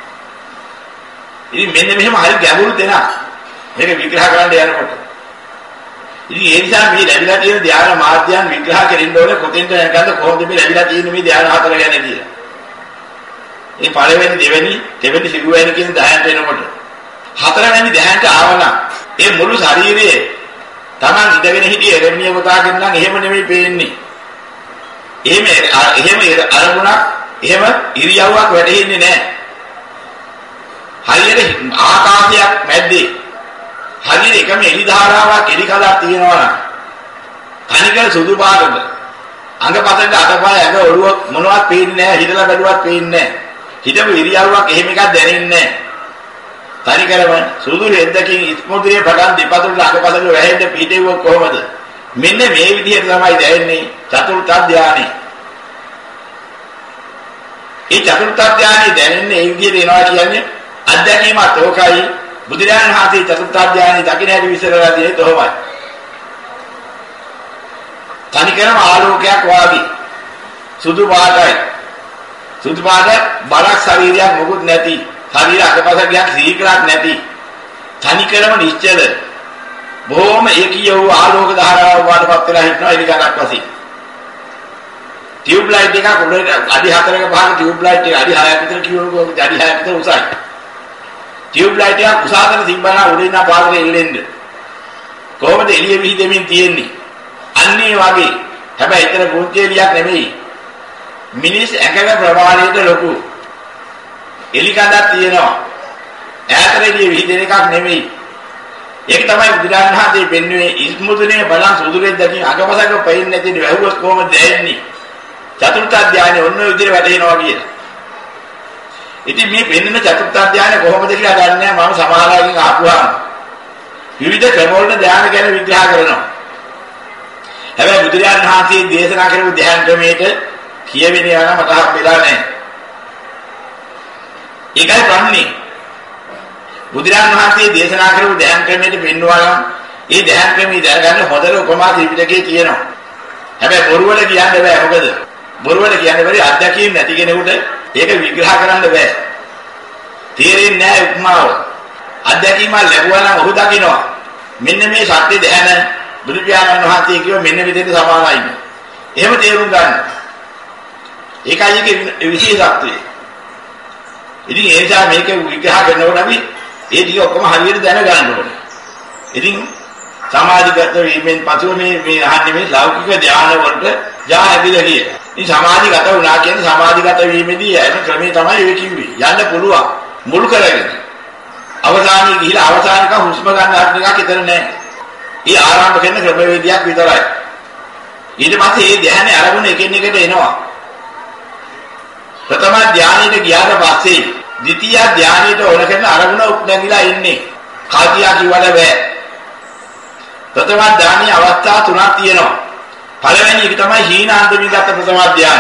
ඉතින් මෙන්න මෙහෙම හරි ගැඹුරු දෙයක්. මේක විග්‍රහ කරන්න යනකොට. ඉතින් ඒ නිසා මේ ලැබිලා තියෙන ධ්‍යාන මාර්ගයන් විග්‍රහ කරන්න ඕනේ කොතෙන්ද යනකන්ද කොහොමද මේ ලැබිලා තියෙන මේ ධ්‍යාන හතර ගැන කියලා. මේ පළවෙනි දෙවෙනි දෙවෙනි සිදුවෙන කියන ධ්‍යානට එනකොට හතරවෙනි ධ්‍යානට ආවනම් ඒ මුළු ශරීරයේ Taman ඉඳගෙන හිටිය එරෙමිය කොටාගෙන නම් එහෙම නෙමෙයි පේන්නේ. එහෙම එහෙම අරමුණක් එහෙම ඉරියව්වක් වැටෙන්නේ නැහැ. හරියට ආකාශයක් මැද්දේ හරියට එකම එලි ධාරාවක් එලි කලක් තියෙනවා නම් තනිකර සුදු පාටද අඟපතෙන් අතපය ඇඟ ඔළුව මොනවත් පේන්නේ නැහැ, හිතලා බැලුවත් පේන්නේ නැහැ. හිතපු ඉරියව්වක් එහෙම එකක් දැනෙන්නේ නැහැ. තනිකරම සුදු රෙද්දකින් ඉස්මොදුරේ පටන් දෙපතුලට අඟපතට වැහෙන්න පිටේවුව කොහමද? මෙන්න මේ විදිහට තමයි දැනෙන්නේ චතුර්ථ ධානයේ. ඒ චතුර්ථ ධානයේ දැනෙන්නේ ඒ විදිහට එනවා කියන්නේ අධ්‍යක්ීමත් ඕකයි. බුදුරජාණන් වහන්සේ චතුර්ථ ධානයේ දකින්න හැටි විසරලා තියෙන්නේ තොහොමයි. තනිකරම ආලෝකයක් වාගේ සුදු පාටයි. සුදු පාට බලක් ශරීරයක් මොකුත් නැති. ශරීර අකපසකියක් සීකරක් නැති. තනිකරම නිශ්චල. බොහොම ඒකීය වූ ආලෝක ධාරාවක් වඩපත් වෙලා හිටනවා ඉනිකක් වශයෙන්. ටියුබ් ලයිට් එකක් උඩට අඩි හතරක පහක ටියුබ් ලයිට් එක අඩි හයක් විතර කියනකොට අඩි හයක් විතර උසයි. ටියුබ් ලයිට් එක උසාගෙන තිබ්බනා උඩින් නා පාදට එල්ලෙන්න. කොහොමද එළිය විහිදෙමින් තියෙන්නේ? අන්නේ වගේ. හැබැයි ඊතර පුංචි එළියක් නෙමෙයි. මිනිස් ඇඟක ප්‍රමාණයට ලොකු. එලි කඳක් තියෙනවා. ඈතට එළිය විහිදෙන එකක් නෙමෙයි. ඒක තමයි බුදුරජාණන් වහන්සේ පෙන්වන්නේ ඉස්මුදුනේ බලන් සුදුරෙද්දකින් අගපසක පෙන්නේ නැති වැහුවොත් කොහොමද දැනෙන්නේ? චතුර්ථ ධානයේ ඔන්න ඔය විදිහට වැටෙනවා කියන. ඉතින් මේ පෙන්වන චතුර්ථ ධානය කොහොමද කියලා දන්නේ නැහැ. මම සමහරවිට අහපුවාම විවිධ ක්‍රම වල ධානය ගැන විග්‍රහ කරනවා. හැබැයි බුදුරජාණන් වහන්සේ දේශනා කරපු ධ්‍යාන ක්‍රමයට කියවෙන්නේ යන මට හම්බෙලා නැහැ. ඒකයි ප්‍රශ්නේ. බුදුරජාණන් වහන්සේ දේශනා කරපු ධ්‍යාන ක්‍රමයට පෙන්වනවා නම් ඒ ධ්‍යාන ක්‍රමය දැනගන්න හොඳට උපමා ත්‍රිපිටකයේ තියෙනවා. හැබැයි බොරුවල කියන්න බෑ. මොකද බොරුවල කියන්න බැරි අත්දැකීම් නැති කෙනෙකුට ඒක විග්‍රහ කරන්න බෑ. තේරෙන්නේ නැහැ උපමාව. අත්දැකීම ලැබුවා නම් ඔහු දකිනවා. මෙන්න මේ සත්‍ය ධ්‍යාන බුදු පියාණන් වහන්සේ කියව මෙන්න විදිහට සමානයි. එහෙම තේරුම් ගන්න. ඒකයි ඒකේ විශේෂත්වය. ඉතින් ඒ නිසා මේක විග්‍රහ කරනකොට අපි ඒ ටික ඔක්කොම හරියට දැනගන්න ඕනේ. ඉතින් සමාධිගත වීමෙන් පසුව මේ මේ අහන්නේ මේ ලෞකික ධ්‍යාන වලට යා හැදිලා ගියේ. ඉතින් සමාධිගත වුණා කියන්නේ සමාධිගත වීමේදී යන ක්‍රමේ තමයි ඒ කිව්වේ. යන්න පුළුවන්. මුල් කරගෙන. අවසානයේ ගිහිලා අවසානික හුස්ම ගන්න අත් එකක් ඉතර නැහැ. ඒ ආරම්භ කරන ක්‍රමවේදයක් විතරයි. ඊට පස්සේ මේ ධ්‍යානෙ අරගෙන එකින් එකට එනවා. ප්‍රථම ධ්‍යානෙට ගියාට පස්සේ ද්විතීය ධ්‍යානෙට ඕන කරන අරමුණ උපනැගිලා ඉන්නේ. කාදියා කිව්වට බෑ. ප්‍රථම ධ්‍යානයේ අවස්ථා තුනක් තියෙනවා. පළවෙනි එක තමයි හීනාන්දමිගත ප්‍රථම ධ්‍යානය.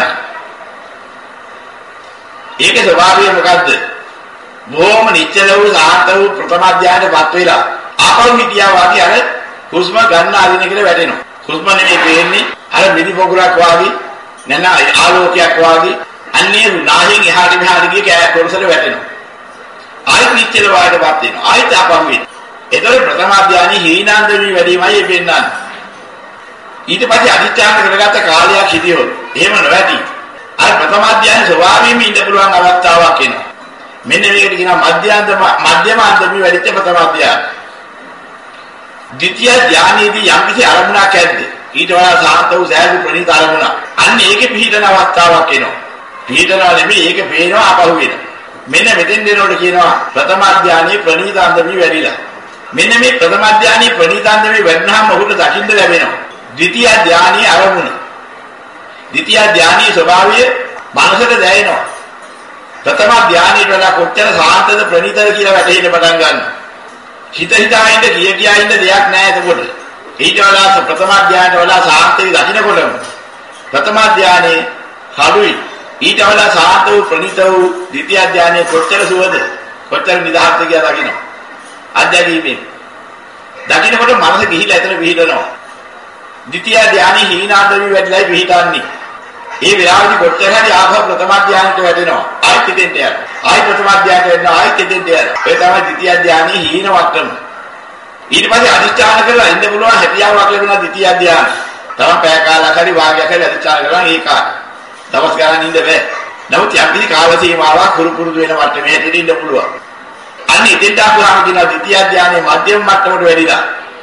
ඒකේ ස්වභාවය මොකද්ද? බොහොම නිශ්චල වූ සාන්ත වූ ප්‍රථම ධ්‍යානයටපත් වෙලා ආපහු හිටියා වගේ අර හුස්ම ගන්න ආදින කියලා වැටෙනවා. හුස්ම නෙමෙයි වෙන්නේ අර මිදි පොකුරක් වාගේ නැන ආලෝකයක් වාගේ අන්නේ නාහින් එහාට මෙහාට ගිය කෑ කොරසල වැටෙනවා. ආයෙත් නිශ්චල වායටපත් වෙනවා. ආයෙත් ආපහු වෙනවා. ඒතකොට ප්‍රථම ධ්‍යානයේ හීනාන්දමී වැඩිමයි පෙන්නන්නේ. ඊට පස්සේ අධිෂ්ඨාන කරගත්ත කාලයක් හිටියොත් එහෙම නොවැටි. අර ප්‍රථම ධ්‍යානයේ ස්වභාවයෙන්ම ඉඳ පුළුවන් අවස්ථාවක් එනවා. මෙන්න මේකට කියනවා මධ්‍යාන්ත මධ්‍යම අන්දමී වැඩිච්ච ප්‍රථම ධ්‍යාන. ද්විතීය ධ්‍යානයේදී යම් කිසි අරමුණක් ඇද්ද? ඊට වඩා සාන්ත වූ සෑහළු ප්‍රණීත අරමුණක්. අන්න ඒකේ පිහිටන අවස්ථාවක් එනවා. පිහිටනවා නෙමෙයි ඒක පේනවා ආපහු වෙනවා. මෙන්න මෙතෙන් දෙනකොට කියනවා ප්‍රථම ධ්‍යානයේ ප්‍රණීත අන්දමී වැඩිලා. මෙන්න මේ ප්‍රථම ධ්‍යානයේ ප්‍රණීත අන්දමී වැඩිනහම ඔහුට දකින්න ලැබෙනවා. ද්විතීය ධ්‍යානයේ අරමුණ. ද්විතීය ධ්‍යානයේ ස්වභාවය මනසට දැනෙනවා. ප්‍රථම ධ්‍යානයේ වඩා කොච්චර සාන්තද ප්‍රණීතද කියලා වැටහෙන්න පටන් ගන්නවා. හිත හිතායින්ද කිය කියායින්ද දෙයක් නැහැ එතකොට. ඊට වඩා ප්‍රථම ධ්‍යානයට වඩා සාන්තයි දකින්නකොටම ප්‍රථම ධ්‍යානයේ කඩුයි ඊට වඩා සාන්ත වූ ප්‍රණීත වූ ද්විතීය ධ්‍යානයේ කොච්චර සුවද කොච්චර නිදහස්ද කියලා දකින්න. අධ්‍යක්ීමේ දකින්නකොට මනස ගිහිලා එතන පිහිටනවා. ද්විතීය ධ්‍යානයේ හීනාන්දමී වැඩිලයි පිහිටන්නේ. ඒ වෙලාවේදී කොච්චර හරි ආපහු ප්‍රථම ධ්‍යානයට වැටෙනවා. ආයෙත් දෙන්න යනවා. ආයෙත් ප්‍රථම ධ්‍යානයට වෙනවා. ආයෙත් දෙන්න යනවා. ඒ තමයි ද්විතීය ධ්‍යානයේ හීන වට්ටම. ඊට පස්සේ අධිෂ්ඨාන කරලා ඉන්න පුළුවන් හැකියාවක් ලැබෙනවා ද්විතීය ධ්‍යාන. තම පැය කාලයක් හරි වාගයක් හරි අධිෂ්ඨාන කරලා ඒක දවස් ගණන් ඉන්න බෑ. නමුත් යම් කිසි කාල සීමාවක් කුරු පුරුදු වෙන මට්ටමේ හැටියට ඉන්න පුළුවන්. අන්න ඉතින්ට ආපුවාම කියනවා ද්විතීය ධ්‍යානයේ මධ්‍යම මට්ටමට වැඩිලා.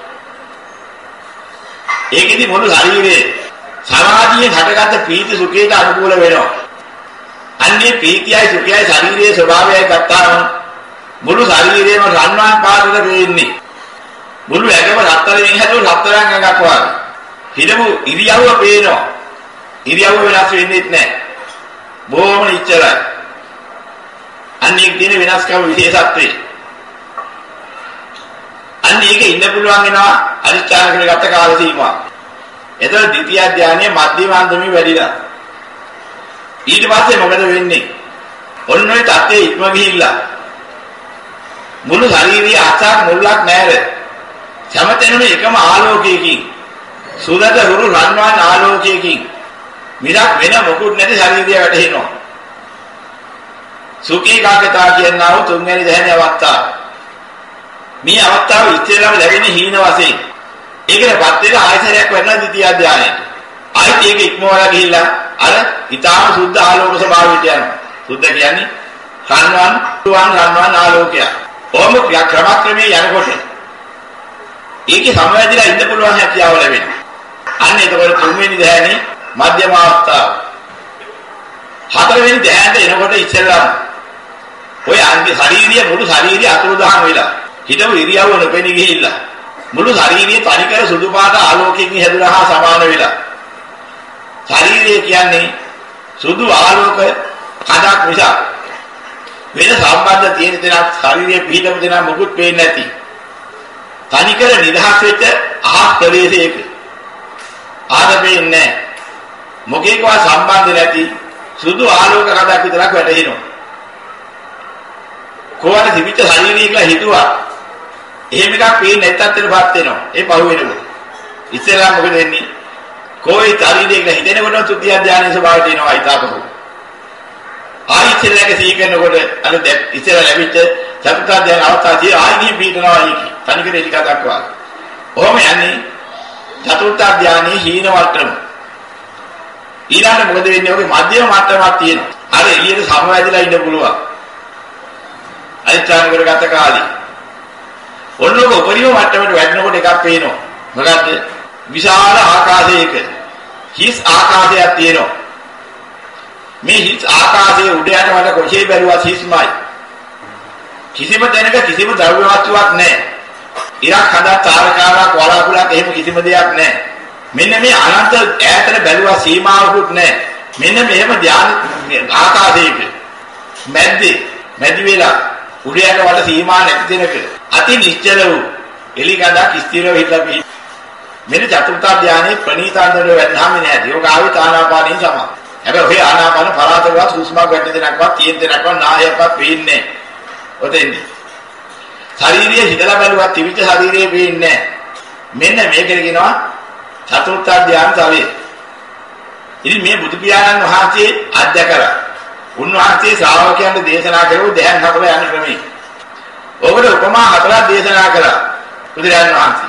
ඒකෙදි මොළු ශරීරයේ සමාධියෙන් හටගත්ත ප්‍රීති සුඛයට අනුකූල වෙනවා. අන්නේ ප්‍රීතියයි සුඛයයි ශරීරයේ ස්වභාවයයි ගත්තාම මුළු ශරීරයේම රන්වන් පාටට වෙන්නේ. මුළු ඇඟම රත්තරන්ෙන් හැදුව රත්තරන් ඇඟක් වගේ. හිටපු ඉරියව්ව පේනවා. ඉරියව්ව වෙනස් වෙන්නේ නැහැ. බොහොම නිශ්චලයි. අන්නේ දින වෙනස්කම් විශේෂත්වය. අන්නේ ඒකේ ඉන්න පුළුවන් වෙනවා අනිත්‍යන කරගත්ත කාල සීමාව. එතකොට ද්විතීය ධ්‍යානයේ මධ්‍යම අන්දමේ වැඩිලා. ඊට පස්සේ මොකද වෙන්නේ? ඔන්න ඔය තත්ත්වයේ ඉක්ම ගිහිල්ලා මුළු ශරීරයේ අසක් මුල්ලක් නැහැ. සමතෙනුම එකම ආලෝකයකින් සුදත හුරු රන්වන් ආලෝකයකින් මිරක් වෙන මොකුත් නැති ශරීරය වැටෙනවා. සුඛී කාකතා කියනවා වූ තුන්වැනි දැහැමි අවස්ථාව. මේ අවස්ථාව ඉස්සෙල්ලාම ලැබෙන්නේ හීන වශයෙන්. ඒකටපත් වෙලා ආයතරයක් වෙනවා ද්විතීය ධ්‍යානයට. ආයෙත් ඒක ඉක්මවලා ගිහිල්ලා අර ඊටාම සුද්ධ ආලෝක ස්වභාවයට යනවා. සුද්ධ කියන්නේ රන්වන් තුන් රන්වන් ආලෝකය. ඕම ක්‍රමක්‍රමයේ යනකොට ඒකේ සමවැදිලා ඉන්න පුළුවන් හැකියාව ලැබෙනවා. අන්න එතකොට තුන්වෙනි ධ්‍යානෙ මධ්‍යම අවස්ථාව. හතරවෙනි ධ්‍යානට එනකොට ඉස්සෙල්ලාම ඔය අංගේ ශාරීරිය මුළු ශාරීරිය අතුරුදහන් වෙලා හිතමු ඉරියව්ව නොපෙනී ගිහිල්ලා මුළු ශාරීරිය තනිකර සුදු පාට ආලෝකයෙන් හැදුනා හා සමාන වෙලා. ශාරීරිය කියන්නේ සුදු ආලෝක කඩක් නිසා වෙන සම්බන්ධ තියෙන දෙයක් ශාරීරිය පිටම දෙනා මොකුත් පේන්නේ නැති. තනිකර නිදහස් වෙච්ච අහස් ප්‍රදේශයක ආරබේ ඉන්නේ මොකේකවා සම්බන්ධ නැති සුදු ආලෝක කඩක් විතරක් වැටෙනවා. කොහොමද තිබිච්ච ශරීරය කියලා හිතුවා. එහෙම එකක් පේන්නේ නැත්තත් වෙනපත් වෙනවා. ඒ පහුවෙනකොට. ඉස්සෙල්ලා මොකද වෙන්නේ? කොයි ශරීරය කියලා හිතෙනකොට තුතිය ධානයේ ස්වභාවයට එනවා හිතාපහුව. ආයි ඉස්සෙල්ලාක සී කරනකොට අර ඉස්සෙල්ලා ලැබිච්ච චතුර්ථ ධානය අවස්ථාවේ ආයි ගිහින් පිටනවා අයිකි. තනිකර එලික දක්වා. ඔහොම යන්නේ චතුර්ථ ධානයේ හීන වට්ටම. ඊළඟට මොකද වෙන්නේ? ඔගේ මධ්‍යම මට්ටමක් තියෙනවා. අර එළියට සමවැදිලා ඉන්න පුළුවන්. අයිචාන් කරගත කාලේ. ඔන්නෝක උපරිම මට්ටමට වැටෙනකොට එකක් පේනවා. මොකද්ද? විශාල ආකාශයක හිස් ආකාශයක් තියෙනවා. මේ හිස් ආකාශයේ උඩ යට වල කොහේ බැලුවත් හිස්මයි. කිසිම තැනක කිසිම ද්‍රව්‍ය වස්තුවක් නැහැ. ඉරක් හදා තාරකාවක් වලාකුලක් එහෙම කිසිම දෙයක් නැහැ. මෙන්න මේ අනන්ත ඈතට බැලුවා සීමාවකුත් නැහැ. මෙන්න මෙහෙම ධාන ආකාශයක මැද්දේ මැදි වෙලා උඩ යට වල සීමා නැති තැනක අති නිශ්චල වූ එලිගඳක් ස්ථිරව හිටලා පිහිට. මෙන්න චතුර්ථ ධානයේ ප්‍රණීතාන්තර වෙන්නාම නෑ. යෝගාවේ තානාපානින් සම. හැබැයි ඔහේ ආනාපාන පරාතවත් හුස්මක් ගන්න දෙනක්වත් තියෙන දෙනක්වත් නායකවත් පේන්නේ නෑ. ඔතෙන්දි. ශාරීරිය හිතලා බැලුවත් තිවිච්ච ශාරීරියේ පේන්නේ නෑ. මෙන්න මේකට කියනවා චතුර්ථ ධානය තලයේ. ඉතින් මේ බුදු පියාණන් වහන්සේ අධ්‍යකරා. උන්වහන්සේ ශ්‍රාවකයන්ට දේශනා කළෝ ධ්‍යාන හතර යන ක්‍රමයේ. ඔබට උපමා හතරක් දේශනා කළා බුදුරජාණන් වහන්සේ.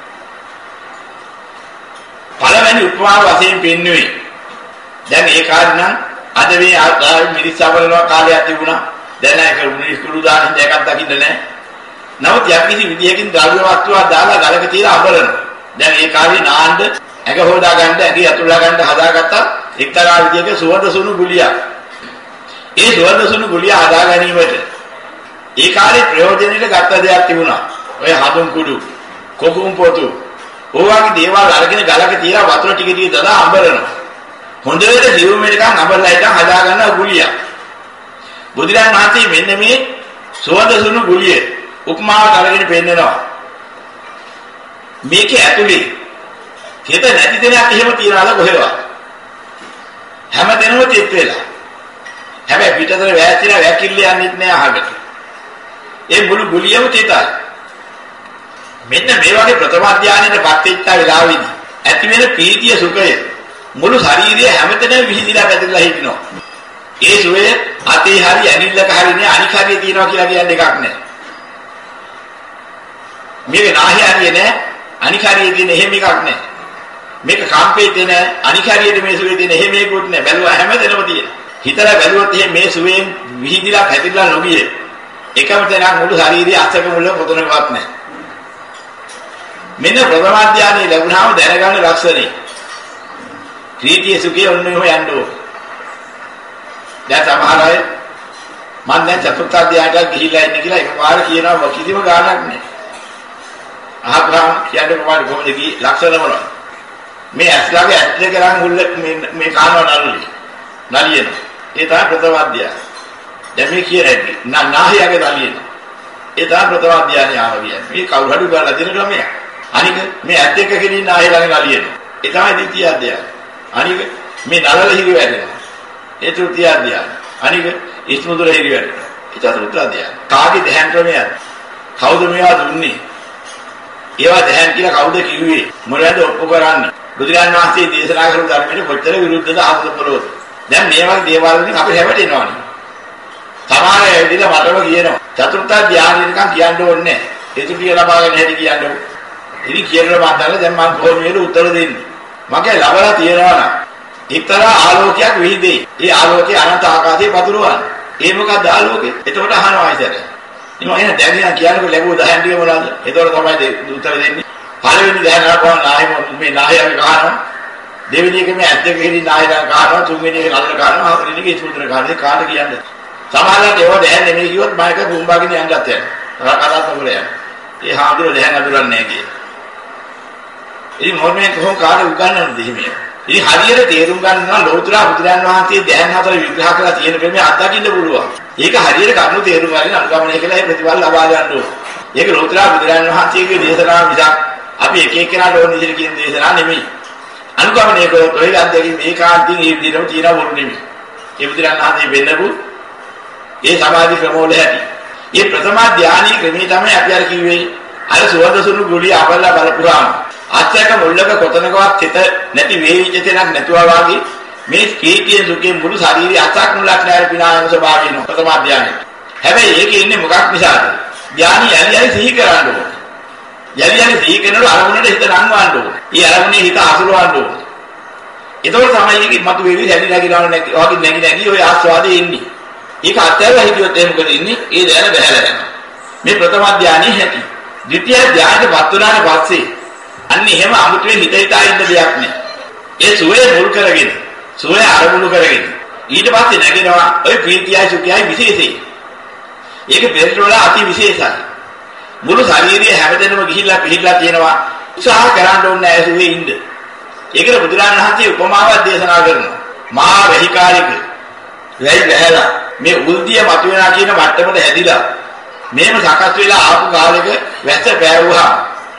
පළවෙනි උපමාව වශයෙන් පෙන්වුවේ. දැන් ඒ කාර්ය නම් අද මේ ආකාරයෙන් මිනිස්සවලන කාලයක් තිබුණා. දැන් ඒක උණුසුළු දානින් දෙකක් දකින්න නැහැ. නමුත් යම්කිසි විදියකින් ද්‍රව්‍ය වස්තුවක් දාලා ගලක තියලා අඹරන. දැන් ඒ කාර්යය නාන්න ඇඟ හොදා ගන්න ඇඟ යතුලා ගන්න හදාගත්තා එක්තරා විදියක සුවඳ සුණු ගුලියක්. ඒ සුවඳ සුණු ගුලිය හදා ගැනීමට ඒ කාලේ ප්‍රයෝජනෙට ගත්ත දෙයක් තිබුණා. ඔය හඳුන් කුඩු, කොකුම් පොතු, ඕවාගේ දේවල් අරගෙන ගලක තියලා වතුර ටික ටික දාලා අඹරනවා. හොඳට දියුම් වෙනකන් අඹරලා ඉතින් හදා ගන්න ගුලියක්. බුදුරජාණන් වහන්සේ මෙන්න මේ සුවඳ සුණු ගුලිය උපමාවට අරගෙන පෙන්නනවා. මේකේ ඇතුලේ හිත නැති දෙයක් එහෙම තියනවාද කොහෙවත්? හැම දෙනම තෙත් වෙලා. හැබැයි පිටතට වැැතිලා වැකිල්ල යන්නෙත් නෑ අහකට. ඒ මුළු ගුලියම තෙතයි. මෙන්න මේ වගේ ප්‍රථම ධානයේපත් වෙච්ච වෙලාවෙදී ඇති වෙන පීතිය සුඛය මුළු ශරීරය හැමතැනම විහිදිලා පැතිරලා හිටිනවා. ඒ සුවය අතේ හරි ඇනිල්ලක හරි නේ අනික් හරිය තියනවා කියලා කියන්නේ එකක් නෑ. මේක නාහය හරිය නෑ අනික් හරිය තියෙන එහෙම එකක් නෑ. මේක කාම්පේ තියෙන අනික් හරියට මේ සුවේ තියෙන එහෙම එකකුත් නෑ. බැලුවා හැමතැනම තියෙන. හිතලා බැලුවොත් එහෙම මේ සුවයෙන් විහිදිලා පැතිරලා නොගියේ. එකම තැනක් මුළු ශරීරයේ අසක මුල පොතනවත් නෑ. මෙන්න ප්‍රථම ධානයේ ලැබුණාම දැනගන්න ලක්ෂණේ. ප්‍රීතිය සුඛය ඔන්න ඔය යන්න ඕන. දැන් සමහර අය මම දැන් චතුර්ථ ධානයට ගිහිල්ලා ඉන්නේ කියලා එකපාර කියනවා කිසිම ගාණක් නැහැ. අහග්‍රහම කියන්නේ කොහොමද කොහොමද කි ලක්ෂණ මොනවද? මේ ඇස්ලාගේ ඇස් දෙක කරන් මුල්ල මේ මේ කානවා නළුලි. නලියන. ඒ තමයි ප්‍රථම ධානය. දැන් මේ කියන්නේ නා නාහියගේ නලියන. ඒ තමයි ප්‍රථම ධානය ආව කියන්නේ. මේ කවුරු හරි ගාලා දෙන ක්‍රමයක්. අනික මේ ඇස් දෙක කෙලින් නාහිය ළඟ නලියන. ඒ තමයි ද්විතිය ධානය. අනික මේ නලල හිරි වැඩෙනවා. ඒ තෘතිය ධානය. අනික ඉස්මුදුර හිරි වැඩෙනවා. ඒ චතුර්ථ ධානය. කාගේ දහයන් ක්‍රමයක්ද? කවුද මේවා දුන්නේ? ඒවා දහයන් කියලා කවුද කිව්වේ? මොනවද ඔප්පු කරන්නේ? බුදුරජාණන් වහන්සේ දේශනා කරපු ධර්මයට කොච්චර විරුද්ධද ආපද පොළොව. දැන් මේ වගේ දේවල් වලින් අපි හැවටෙනවානේ. සමහර අය විදිහට මටම කියනවා. චතුර්ථ ධානය නිකන් කියන්න ඕනේ නැහැ. ඒ තුටිය ලබාගෙන හැටි කියන්න ඕනේ. ඉතින් කියනවා මම දැන් දැන් මම කොහොමද මේකට උත්තර දෙන්නේ? මගේ ලබලා තියනවා නම් එක්තරා ආලෝකයක් විහිදෙයි. ඒ ආලෝකයේ අනන්ත ආකාශයේ පතුරවන්නේ. ඒ මොකක්ද ආලෝකය? එතකොට අහනවා ඉතින්. ඉතින් මම එන දැන් කියනකොට ලැබුව දහයන් ටික මොනවද? එතකොට තමයි උත්තර දෙන්නේ. පළවෙනි දහයන් අරපුවා නායම මේ නායම ගහනවා. දෙවෙනි එක මේ ඇද්දක ගෙඩි නායම ගහනවා. තුන්වෙනි එක නල්ල ගහනවා. හතරවෙනි එක ඉස්මුදුර ගහනවා. කාට කියන්නේ? සමහරවිට ඒවා දැන් නෙමෙයි කිව්වොත් මම එක බුම්බාගෙන යන්නත් යනවා. කතාත් මොකද යන්නේ? ඒ හාමුදුරුවෝ දැන් අඳුරන්නේ නැහැ කියේ. ඉතින් මොන්නේ කොහොම කාට උගන්වන්නද එහෙම? ඉතින් හරියට තේරුම් ගන්නවා ලෝතර බුදුරන් වහන්සේ දැන් හතර විග්‍රහ කරලා තියෙන ක්‍රමය අත්දකින්න පුළුවන්. ඒක හරියට කරුණු තේරුම් ගන්න අනුගමනය කළා ඒ ප්‍රතිඵල ලබා ගන්න ඕන. ඒක ලෝතර බුදුරන් වහන්සේගේ දේශනාව මිසක් අපි එක එක්කෙනාට ඕන විදිහට කියන දේශනාව නෙමෙයි. අනුගමනය කරොත් ඔය අධ්‍යක්ෂින් ඒකාන්තයෙන් මේ විදිහටම තියනවා වුරු නෙමෙයි. ඒ බුදුරන් වහන්සේ වෙන්නපු ඒ සමාධි ක්‍රමවල ඇති. මේ ප්‍රථම ධානයේ ක්‍රමී තමයි අපි අර කිව්වේ. අර සුවඳ සුණු ගුලිය අපල්ලා බලපුවාම අත්‍යක මුල්ලක කොතනකවත් හිත නැති වේවිච්ච තැනක් නැතුවා වාගේ මේ කීකිය සුඛේ මුළු ශරීරය අසක් මුලක් නැර පිනායන ස්වභාවය වෙනවා ප්‍රථම ධානයේ. හැබැයි ඒකේ ඉන්නේ මොකක් නිසාද? ධානය යලි යලි සිහි කරන්න ඕනේ. යලි යලි සිහි කරනකොට අරමුණට හිත නංවන්න ඕනේ. ඊ අරමුණේ හිත අසුරවන්න ඕනේ. ඒතකොට තමයි මේක මතු වෙවි හැදි නැගිනවන නැගි වගේ නැගි නැගි ඔය ආස්වාදයේ ඉන්නේ. ඒක අත්‍යව හිතුවොත් එහෙම මොකද ඉන්නේ? ඒ දැන බහැලා යනවා. මේ ප්‍රථම ධානයේ හැටි. ද්විතිය ධානයට වත් වුණාට පස්සේ අන්න එහෙම අමුතුවෙන් හිත හිතා ඉන්න දෙයක් නෑ. ඒ සුවේ මුල් කරගෙන, සුවේ අරමුණු කරගෙන ඊට පස්සේ නැගෙනවා ඔය ප්‍රීතියයි සුඛයයි විශේෂයි. ඒක පෙරට වල අති විශේෂයි. මුළු ශරීරය හැමදෙනම ගිහිල්ලා පිළිහිලා තියෙනවා. උත්සාහ කරන්න ඕනේ නැහැ සුවේ ඉන්න. ඒකට බුදුරජාණන් වහන්සේ උපමාවක් දේශනා කරනවා. මහා වෙහිකාරික වෙයි වැහැලා මේ උල්දිය මතුවෙනා කියන මට්ටමට හැදිලා මේම සකස් වෙලා ආපු කාලෙක වැස්ස පෑවුවා.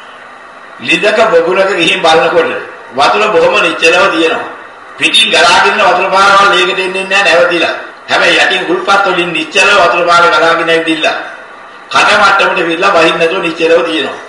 ලිදක බොගුලක ගිහින් බලනකොට වතුර බොහොම නිශ්චලව තියෙනවා. පිටින් ගලාගෙන වතුර පාරවල් ඒකට එන්නේ නැහැ නැවතිලා. හැබැයි යටින් ගුල්පත් වලින් නිශ්චලව වතුර පාර ගලාගෙන ඇවිදilla. කඩ මට්ටමට විල්ලා වහින්න නැතුව නිශ්චලව තියෙනවා.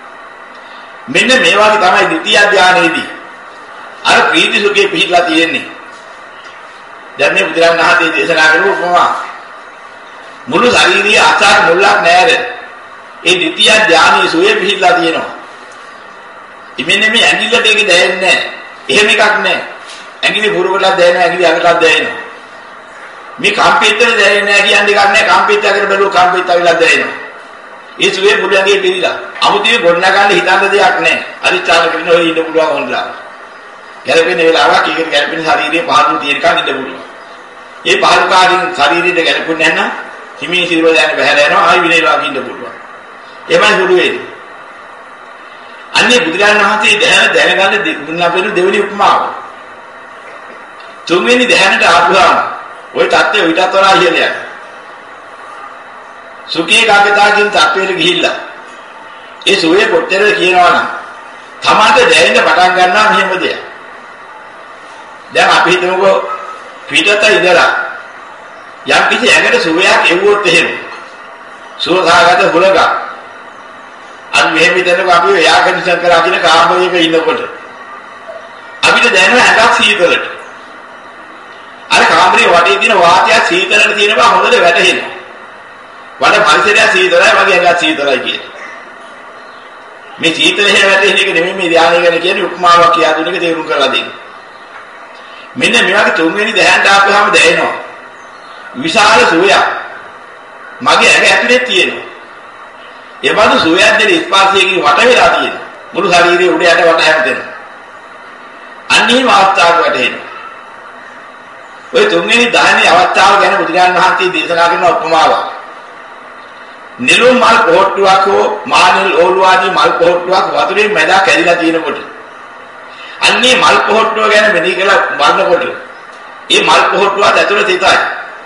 මෙන්න මේ වගේ තමයි ද්විතිය ධානයේදී අර ප්‍රීති සුඛේ පිහිටලා තියෙන්නේ. දැන් මේ බුදුරන් වහන්සේ දේශනා කරපු උපමා මුළු ශරීරයේ අසාර මුල්ලක් නැර. ඒ ද්විතිය ධානයේ සුවේ පිහිටලා තියෙනවා. ඉමෙන්නේ මේ ඇඟිල්ලට ඒක දැනෙන්නේ නැහැ. එහෙම එකක් නැහැ. ඇඟිලි පුරවටක් දැනෙනවා, ඇඟිලි අගටක් දැනෙනවා. මේ කම්පිතේ දැනෙන්නේ නැහැ කියන්නේ එකක් නැහැ. කම්පිතය අගට බැලුව කම්පිතය විලා දැනෙනවා. ඒ සුවේ මුළඟේ පිළිලා. 아무තියේ ගොඩ නගන්න හිතන්න දෙයක් නැහැ. අරිචාර කරන ඔය ඉන්න පුළුවන් වුණා. ගැලපෙන වෙලාවක් ඒකට ගැලපෙන ශරීරයේ පහළු තියෙනකන් ඉන්න පුළුවන්. ඒ පහළු කාරින් ශරීරයට ගැලපුන්නේ නැත්නම් හිමී සිරුර දැන බහැලා යනවා ආයි විනේලා ඉන්න පුළුවන්. එමයි හුරු වෙන්නේ. අන්නේ බුදුරජාණන් වහන්සේ දැන දැනගන්න දුන්නා පෙරු දෙවෙනි උපමාව. තුන්වෙනි දැනට ආපුවාම ওই தත්ත්වය ඊටත් වඩා ඉහළ යනවා. සුඛී කාගතාකින් තත්ත්වයට ගිහිල්ලා ඒ සුවේ කොච්චරද කියනවනම් තමන්ට දැනෙන්න පටන් ගන්නවා මෙහෙම දෙයක්. දැන් අපි හිතමුකෝ පිටත ඉඳලා යම් කිසි ඇඟට සුවයක් එවුවොත් එහෙම සුවසහගත හුලඟක් අන්න මෙහෙම හිතනකො අපි එයා කන්ඩිෂන් කරලා කියන කාමරයක ඉන්නකොට අපිට දැනෙන ඇඟක් සීතලට අර කාමරේ වටේ තියෙන වාතය සීතලට තියෙන බව හොඳට වැටහෙනවා. වඩ පරිසරය සීතලයි වගේ ඇඟක් සීතලයි කියන්නේ. මේ සීතලේ වැටෙන එක නෙමෙයි මේ ධානය ගැන කියන්නේ උපමාවක් කියා දුන්න එක තේරුම් කරලා දෙන්න. මෙන්න මේ වගේ තුන්වෙනි ධ්‍යානට ආපුවාම දැනෙනවා. විශාල සුවයක් මගේ ඇඟ ඇතුලේ තියෙනවා. ඒ වගේ සුවයක් දෙන ස්පර්ශයකින් වට වෙලා තියෙනවා. මුළු ශරීරයේ උඩ යට වට හැමතැනම. අන්නේම අවස්ථාවක වැටෙනවා. ඔය තුන්වෙනි ධ්‍යානයේ අවස්ථාව ගැන බුදුරජාණන් වහන්සේ දේශනා කරන උපමාවක්. නිලුම් මල් පොහට්ටුවක් හෝ මානෙල් ඕලු ආදී මල් පොහට්ටුවක් වතුරේ මැදා කැඩිලා තියෙනකොට අන්නේ මල් පොහට්ටුව ගැන මෙනෙහි කරලා බලනකොට ඒ මල් පොහට්ටුවත් ඇතුළේ තිතයි.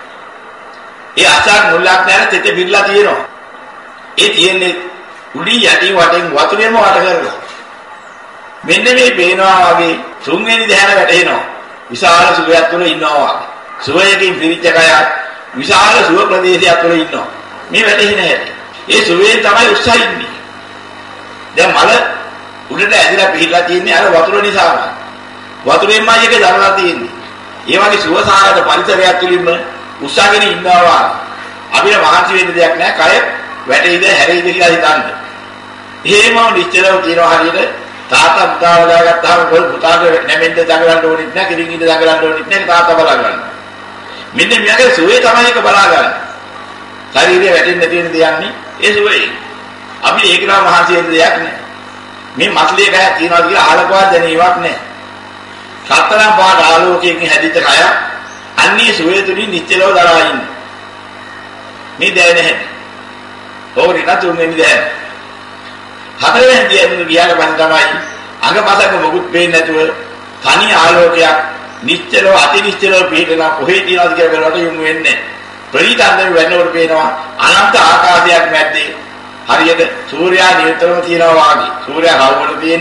ඒ අසාර මුල්ලක් නැර තෙත බිල්ලා තියෙනවා. ඒ තියෙන්නේ උඩින් යටින් වටෙන් වතුරේම වට කරලා. මෙන්න මේ පේනවා වගේ තුන්වෙනි ධ්‍යාන වැටෙනවා. විශාල සුවයක් තුළ ඉන්නවා. සුවයකින් පිරිච්ච කයක් විශාල සුව ප්‍රදේශයක් තුළ ඉන්නවා. මේ වැටෙන්නේ නැහැ. ඒ සුවේ තමයි උස්සයින්නේ. දැන් මල උඩට ඇදලා පිහිලා තියෙන්නේ අර වතුර නිසාමයි. වතුරෙන්මයි එක දරලා තියෙන්නේ. ඒ වගේ සුවසහගත පරිසරයක් තුළින්ම උස්සගෙන ඉන්නවා. අපිට මහන්සි වෙන්න දෙයක් නැහැ. කය වැටෙයිද හැරෙයිද කියලා හිතන්න. එහෙම නිශ්චලව තියෙනවා හරියට තාත්තා පුතා වදාගත්තාම පොල් පුතාට නැමෙන්න දඟලන්න ඕනෙත් නැහැ. කිරින් ඉඳ දඟලන්න ඕනෙත් නැහැ. තාත්තා බලා ගන්න. මෙන්න මෙයාගේ සුවේ තමයි එක බලා ගන්න. ශරීරය වැටෙන්න තියෙන දෙයක්නේ ඒ සුවේ. අපි ඒක නම් මහන්සි වෙන්න දෙයක් නැහැ. මේ මස්ලිය කය තියනවා කියලා ආලකවත් දැනීමක් නැහැ. සතරම් පාට ආලෝකයෙන් හැදිච්ච කය අන්නේ සුවේ තුලින් නිශ්චලව දරා ඉන්නේ. මේ දැනෙ නැහැ. ඕරි නතුන්නේ දැනෙ. හතරෙන් කියන්නේ ගියාට පස්සේ තමයි අඟපසක මොකුත් පේන්නේ නැතුව තනි ආලෝකයක් නිශ්චලව අති නිශ්චලව පිටේන කොහේ තියනවද කියලා බලවට යොමු වෙන්නේ. ප්‍රීතන්දර වෙන්නකොට පේනවා අනන්ත ආකාශයක් මැද්දේ හරියට සූර්යයා නිරතරම තියනවා වාගේ. සූර්යයා රවුමට තියෙන්නේ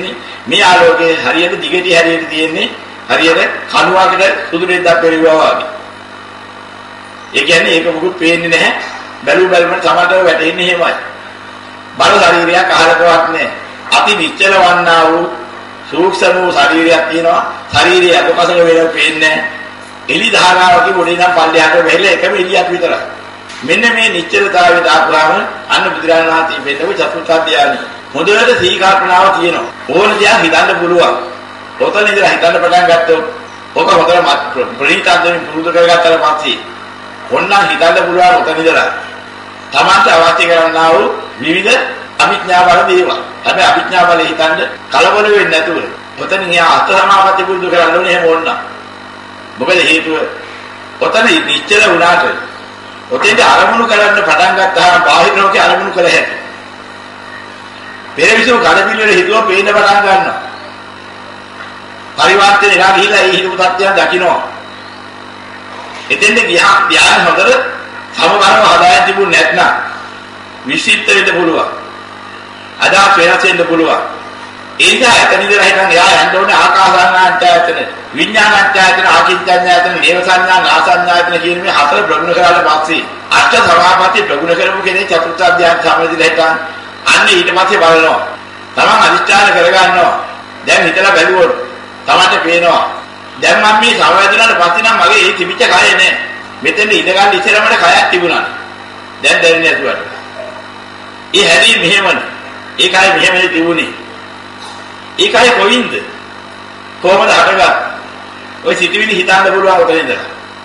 මේ ආලෝකයේ හරියට දිගටි හරියට තියෙන්නේ හරියට කණුවකට සුදු රෙද්දක් පෙරළුවා වගේ. ඒ කියන්නේ ඒක මොකුත් පේන්නේ නැහැ. බැලු බැලමට සමහරව වැටෙන්නේ එහෙමයි. බල ශරීරයක් අහලකවත් නැහැ. අති නිශ්චල වන්නා වූ සූක්ෂම වූ ශරීරයක් තියෙනවා. ශරීරයේ අතපසක වේලව පේන්නේ නැහැ. එලි ධාරාවකින් උඩින් නම් පල්ලෙහාට වැහිලා එකම එලියක් විතරයි. මෙන්න මේ නිශ්චලතාවය දාපුවාම අන්න බුදුරජාණන් වහන්සේ පෙන්නපු චතුර්ථ ධානය. හොඳට සීකාපනාව තියෙනවා. ඕන දෙයක් හිතන්න පුළුවන්. ඔතන ඉඳලා හිතන්න පටන් ගත්තොත් ඔක හොඳට ප්‍රණීතාන්තයෙන් පුරුදු කරගත්තාට පස්සේ ඕනනම් හිතන්න පුළුවන් ඔතන ඉඳලා. Tamanta අවශ්‍ය කරන්නා වූ විවිධ අභිඥා බල දේවල්. හැබැයි අභිඥා බල හිතන්න කලබල වෙන්නේ නැතුව ඔතන ඉතින් අර්ථ සමාපatti පුරුදු කරන්න ඕනේ එහෙම ඕන නම්. මොකද හේතුව ඔතන නිශ්චල වුණාට ඔතෙන්ට අරමුණු කරන්න පටන් ගත්තාම බාහිර ලෝකේ අරමුණු කළ හැකියි. පෙරවිසු කඩපිල්ලේ හිතුව පේන්න පටන් ගන්නවා. පරිවර්තන එලා ගිහිලා ඒ හිතුව තත්ත්වයන් දකින්නවා. එතෙන්ට ගියා ධ්‍යාන හොඳට සමබරව හදාගෙන තිබුණ නැත්නම් විසිට වෙන්න පුළුවන්. අදහස් වෙනස් වෙන්න පුළුවන්. ඒ නිසා එතන ඉඳලා හිටන් එයා යන්න ඕනේ ආකාසානාන්තයතන, විඥානාන්තයතන, ආකින්චඤ්ඤායතන, නේව සංඥා, නාසඤ්ඤායතන කියන මේ හතර ප්‍රගුණ කරලා පස්සේ අෂ්ට සමාපatti ප්‍රගුණ කරමු කියන්නේ චතුර්ථ ධ්‍යාන සම්පදිලා හිටන් අන්න ඊට පස්සේ බලනවා. තමන් අදිෂ්ඨාන කරගන්නවා. දැන් හිතලා බැලුවොත් තමන්ට පේනවා. දැන් මම මේ සමවැදුනාට පස්සේ නම් මගේ ඒ තිබිච්ච කය නෑ. මෙතෙන් ඉඳ ගන්න ඉස්සෙල්ලා මට කයක් තිබුණා. දැන් දැනෙන්නේ නැතුවට. ඒ හැදී මෙහෙමනේ. ඒකයි මෙහෙමනේ තිබුණේ. ඒකයි කොයින්ද? කොහොමද හටගත්තේ? ඔය සිටිවිලි හිතන්න පුළුවන් උතන ඉඳලා.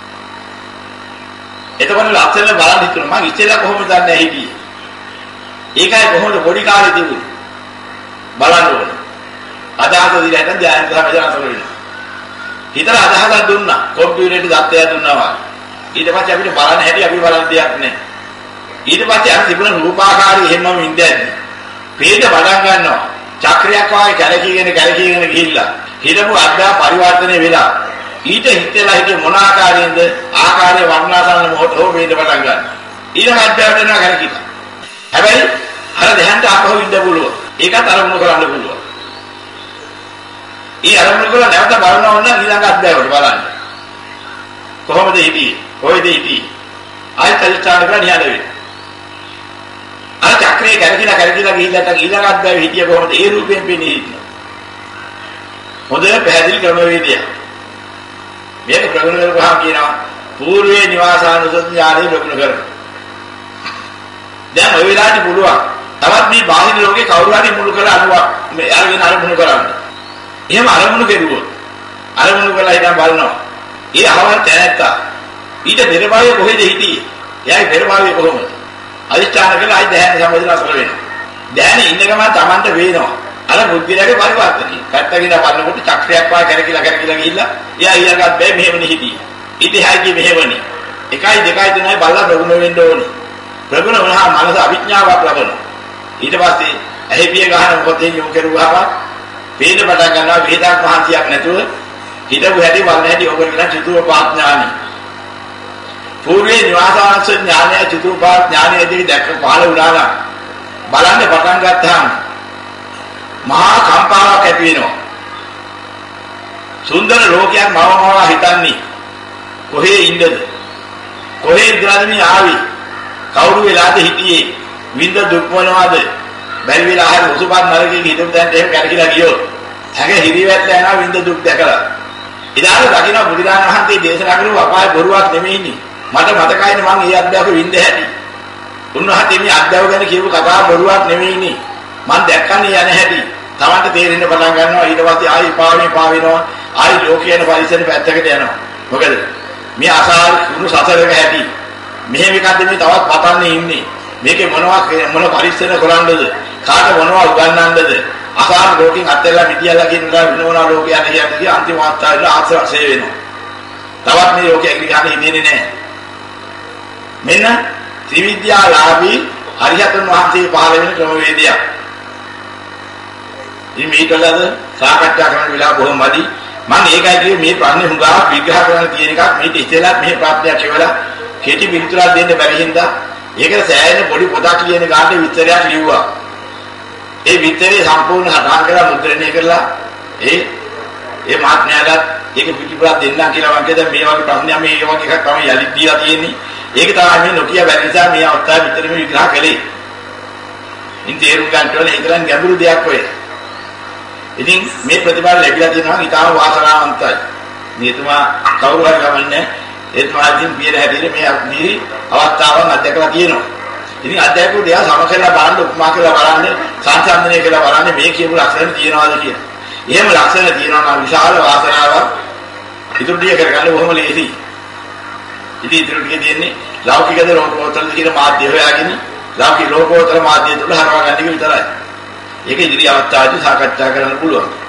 එතකොට ලක්ෂණ බලන්න හිතුණා මම ඉස්සෙල්ලා කොහොමද දන්නේ හිටියේ? ඒකයි කොහොමද පොඩි කාලේ තිබුණේ? බලන්න ඕනේ. අදහස දිලා හිටන් ධ්‍යාන කරලා මජානතර වෙනවා. හිතලා අදහසක් දුන්නා. කම්පියුටරේට දත්තය දුන්නා වගේ. ඊට පස්සේ අපිට බලන්න හැටි අපි බලන්න දෙයක් නැහැ. ඊට පස්සේ අර තිබුණ රූපාකාරී එහෙමම ඉඳද්දි වේද වඩන් ගන්නවා. චක්‍රයක් වගේ කැලකීගෙන කැලකීගෙන ගිහිල්ලා හිතපු අද්දා පරිවර්තනය වෙලා ඊට හිතලා හිතේ මොන ආකාරයෙන්ද ආකාරයේ වර්ණාසන්න මොහොත හෝ වේද වඩන් ගන්න. ඊළඟ අද්දාට යනවා කැලකිලා. හැබැයි අර දෙහන්ට ආපහු ඉඳ පුළුවන්. ඒකත් අරමුණු කරන්න පුළුවන්. ඒ අරමුණු කරලා නැවත බලනවා නම් ඊළඟ අද්දාවට බලන්න. කොහොමද හිටියේ? කොහෙද හිටියේ? ආයත අධිෂ්ඨාන කරලා නිහඬ වෙන්න. අර චක්‍රේ කරකිලා කරකිලා ගිහිල්ලා ඊළඟ අද්දාවේ හිටිය කොහොමද? ඒ රූපයෙන් පෙනී හිටියා. හොඳ පැහැදිලි ක්‍රමවේදයක්. මේක ප්‍රගුණ කරපුවාම කියනවා పూర్වේ නිවාසානුසති ඥානෙ ප්‍රගුණ කරනවා. දැන් ඔය වෙලාවට පුළුවන්. තවත් මේ බාහිර ලෝකේ කවුරු හරි මුළු කරලා අනුවක් මේ අරගෙන අරමුණු කරන්න. එහෙම අරමුණු කෙරුවොත් අරමුණු කරලා ඉඳන් බලනවා. ඒ අහවල් තැනත්තා ඊට පෙරභාවයේ කොහෙද හිටියේ? එයාගේ පෙරභාවයේ කොහොමද? අදිෂ්ඨාන කරලා ආයි දැහැන සම්බන්ධලා සර වෙනවා. දැහැනේ ඉන්න ගමන් Tamanට වේනවා. අර බුද්ධිලගේ පරිවර්තනයි. පැත්තකින් බලනකොට චක්‍රයක් වාගේ කරකිලා කරකිලා ගිහිල්ලා එයා ඊළඟත් බෑ මෙහෙමනේ හිටියේ. ඉතිහායිගේ මෙහෙමනේ. එකයි දෙකයි තුනයි බලලා ප්‍රගුණ වෙන්න ඕනේ. ප්‍රගුණ වුණාම මනස අවිඥාවක් ලබනවා. ඊට පස්සේ ඇහි පිය ගහන මොකදේ යොමු කරුවාම වේද පටන් ගන්නවා වේදක් මහන්සියක් නැතුව හිතපු හැටි වල්න හැටි ඔබ කියන චතුරාර්ය ඥානයි. పూర్වේ නිවාසාංශ ඥානය චතුරාර්ය ඥානයේදී දැක්ක පහළ වුණා නම් බලන්න පටන් ගත්තාම මහා කම්පාවක් ඇති වෙනවා. සුන්දර ලෝකයක් මවමව හිතන්නේ කොහේ ඉන්නද? කොහේ ඉඳලාද මේ ආවේ? කවුරු වෙලාද හිටියේ? විඳ දුක් මොනවාද? බැරි වෙලා ආහාර උසුපත් නරකයේ හිටපු දැන්ට එහෙම කරකිලා ගියොත් හැගේ හිරිවැටලා යනවා විඳ දුක් දැකලා. ඉදාල දකින්න බුදුරජාණන් වහන්සේ දේශනා කරපු අපාය බොරුවක් නෙමෙයිනේ. මට මතකයිනේ මම ඒ අධ්‍යාපක විඳ හැටි. උන්වහන්සේ මේ අධ්‍යාපක ගැන කියපු කතාව බොරුවක් නෙමෙයිනේ. මම දැක්කන්නේ යන හැටි. Tamanට තේරෙන්න පටන් ගන්නවා ඊට පස්සේ ආයි පාවෙ පාවෙනවා. ආයි ලෝකයේන පරිසර පැත්තකට යනවා. මොකද මේ අසාර කුණු සසරක හැටි. මෙහෙම එකක්ද මේ තවත් පතන්නේ ඉන්නේ. මේකේ මොනවා මොන පරිස්සන කරන්නද? කාට මොනවා උගන්වන්නද? අසාර ලෝකෙන් අත්හැරලා මිදියලා කියනවා වෙනවනා ලෝකේ යන කියන්නේ කිය අන්තිම අවස්ථාවේ ආශ්‍රය වෙනවා. තවත් මේ ලෝකයේ ගිහානේ ඉන්නේ නැහැ. මෙන්න ත්‍රිවිද්‍යාලාභී හරියතුන් වහන්සේ පහළ වෙන ක්‍රමවේදයක්. මේ මේකලද සාකච්ඡා කරන වෙලාව බොහොම වැඩි. මම ඒකයි කිව්වේ මේ ප්‍රශ්නේ හුඟා විග්‍රහ කරන්න තියෙන එකක්. මේක ඉස්සෙල්ලත් මේ ප්‍රශ්නයක් කියලා කෙටි පිළිතුරක් දෙන්න බැරි හින්දා ඒකට සෑහෙන පොඩි පොතක් කියන ගානේ විස්තරයක් ලිව්වා. ඒ විතරේ සම්පූර්ණ හදාන් කරලා මුද්‍රණය කරලා ඒ ඒ මාත්‍යාලත් ඒක පිටිපුරා දෙන්නම් කියලා මම කියද මේ වගේ ප්‍රශ්නයක් මේ වගේ එකක් තමයි යලි දීලා තියෙන්නේ. ඒක තමයි මේ නොකිය බැරි නිසා මේ අවස්ථාව විතර මේ විග්‍රහ කළේ. ඉතින් තේරුම් ගන්න ඕනේ ඒකෙන් ගැඹුරු දෙයක් ඔය. ඉතින් මේ ප්‍රතිඵල ලැබිලා තියෙනවා ඊටම වාසනාවන්තයි. මේතුමා කවුරු හරි ගමන්නේ ඒතුමා ඉතින් පියර හැටියට මේ අභිරි අවස්ථාවන් අත්දැකලා තියෙනවා. ඉතින් අධ්‍යයනය දෙය සමකලා බලන්න උපමා කරලා බලන්න සංසන්දනය කරලා බලන්න මේ කියපු ලක්ෂණ තියෙනවාද කියලා. එහෙම ලක්ෂණ තියෙනවා නම් විශාල වාසනාවක් ඉතුරු ටික කරගන්න බොහොම ලේසි. ඉතින් ඉතුරු ටික තියෙන්නේ ලෞකිකද ලෝකෝත්තරද කියන මාධ්‍ය හොයාගෙන ලෞකික ලෝකෝත්තර මාධ්‍ය තුල හරවා ගන්න එක විතරයි. ඒක ඉදිරි අවස්ථාවේදී සාකච්ඡා කරන්න පුළුවන්.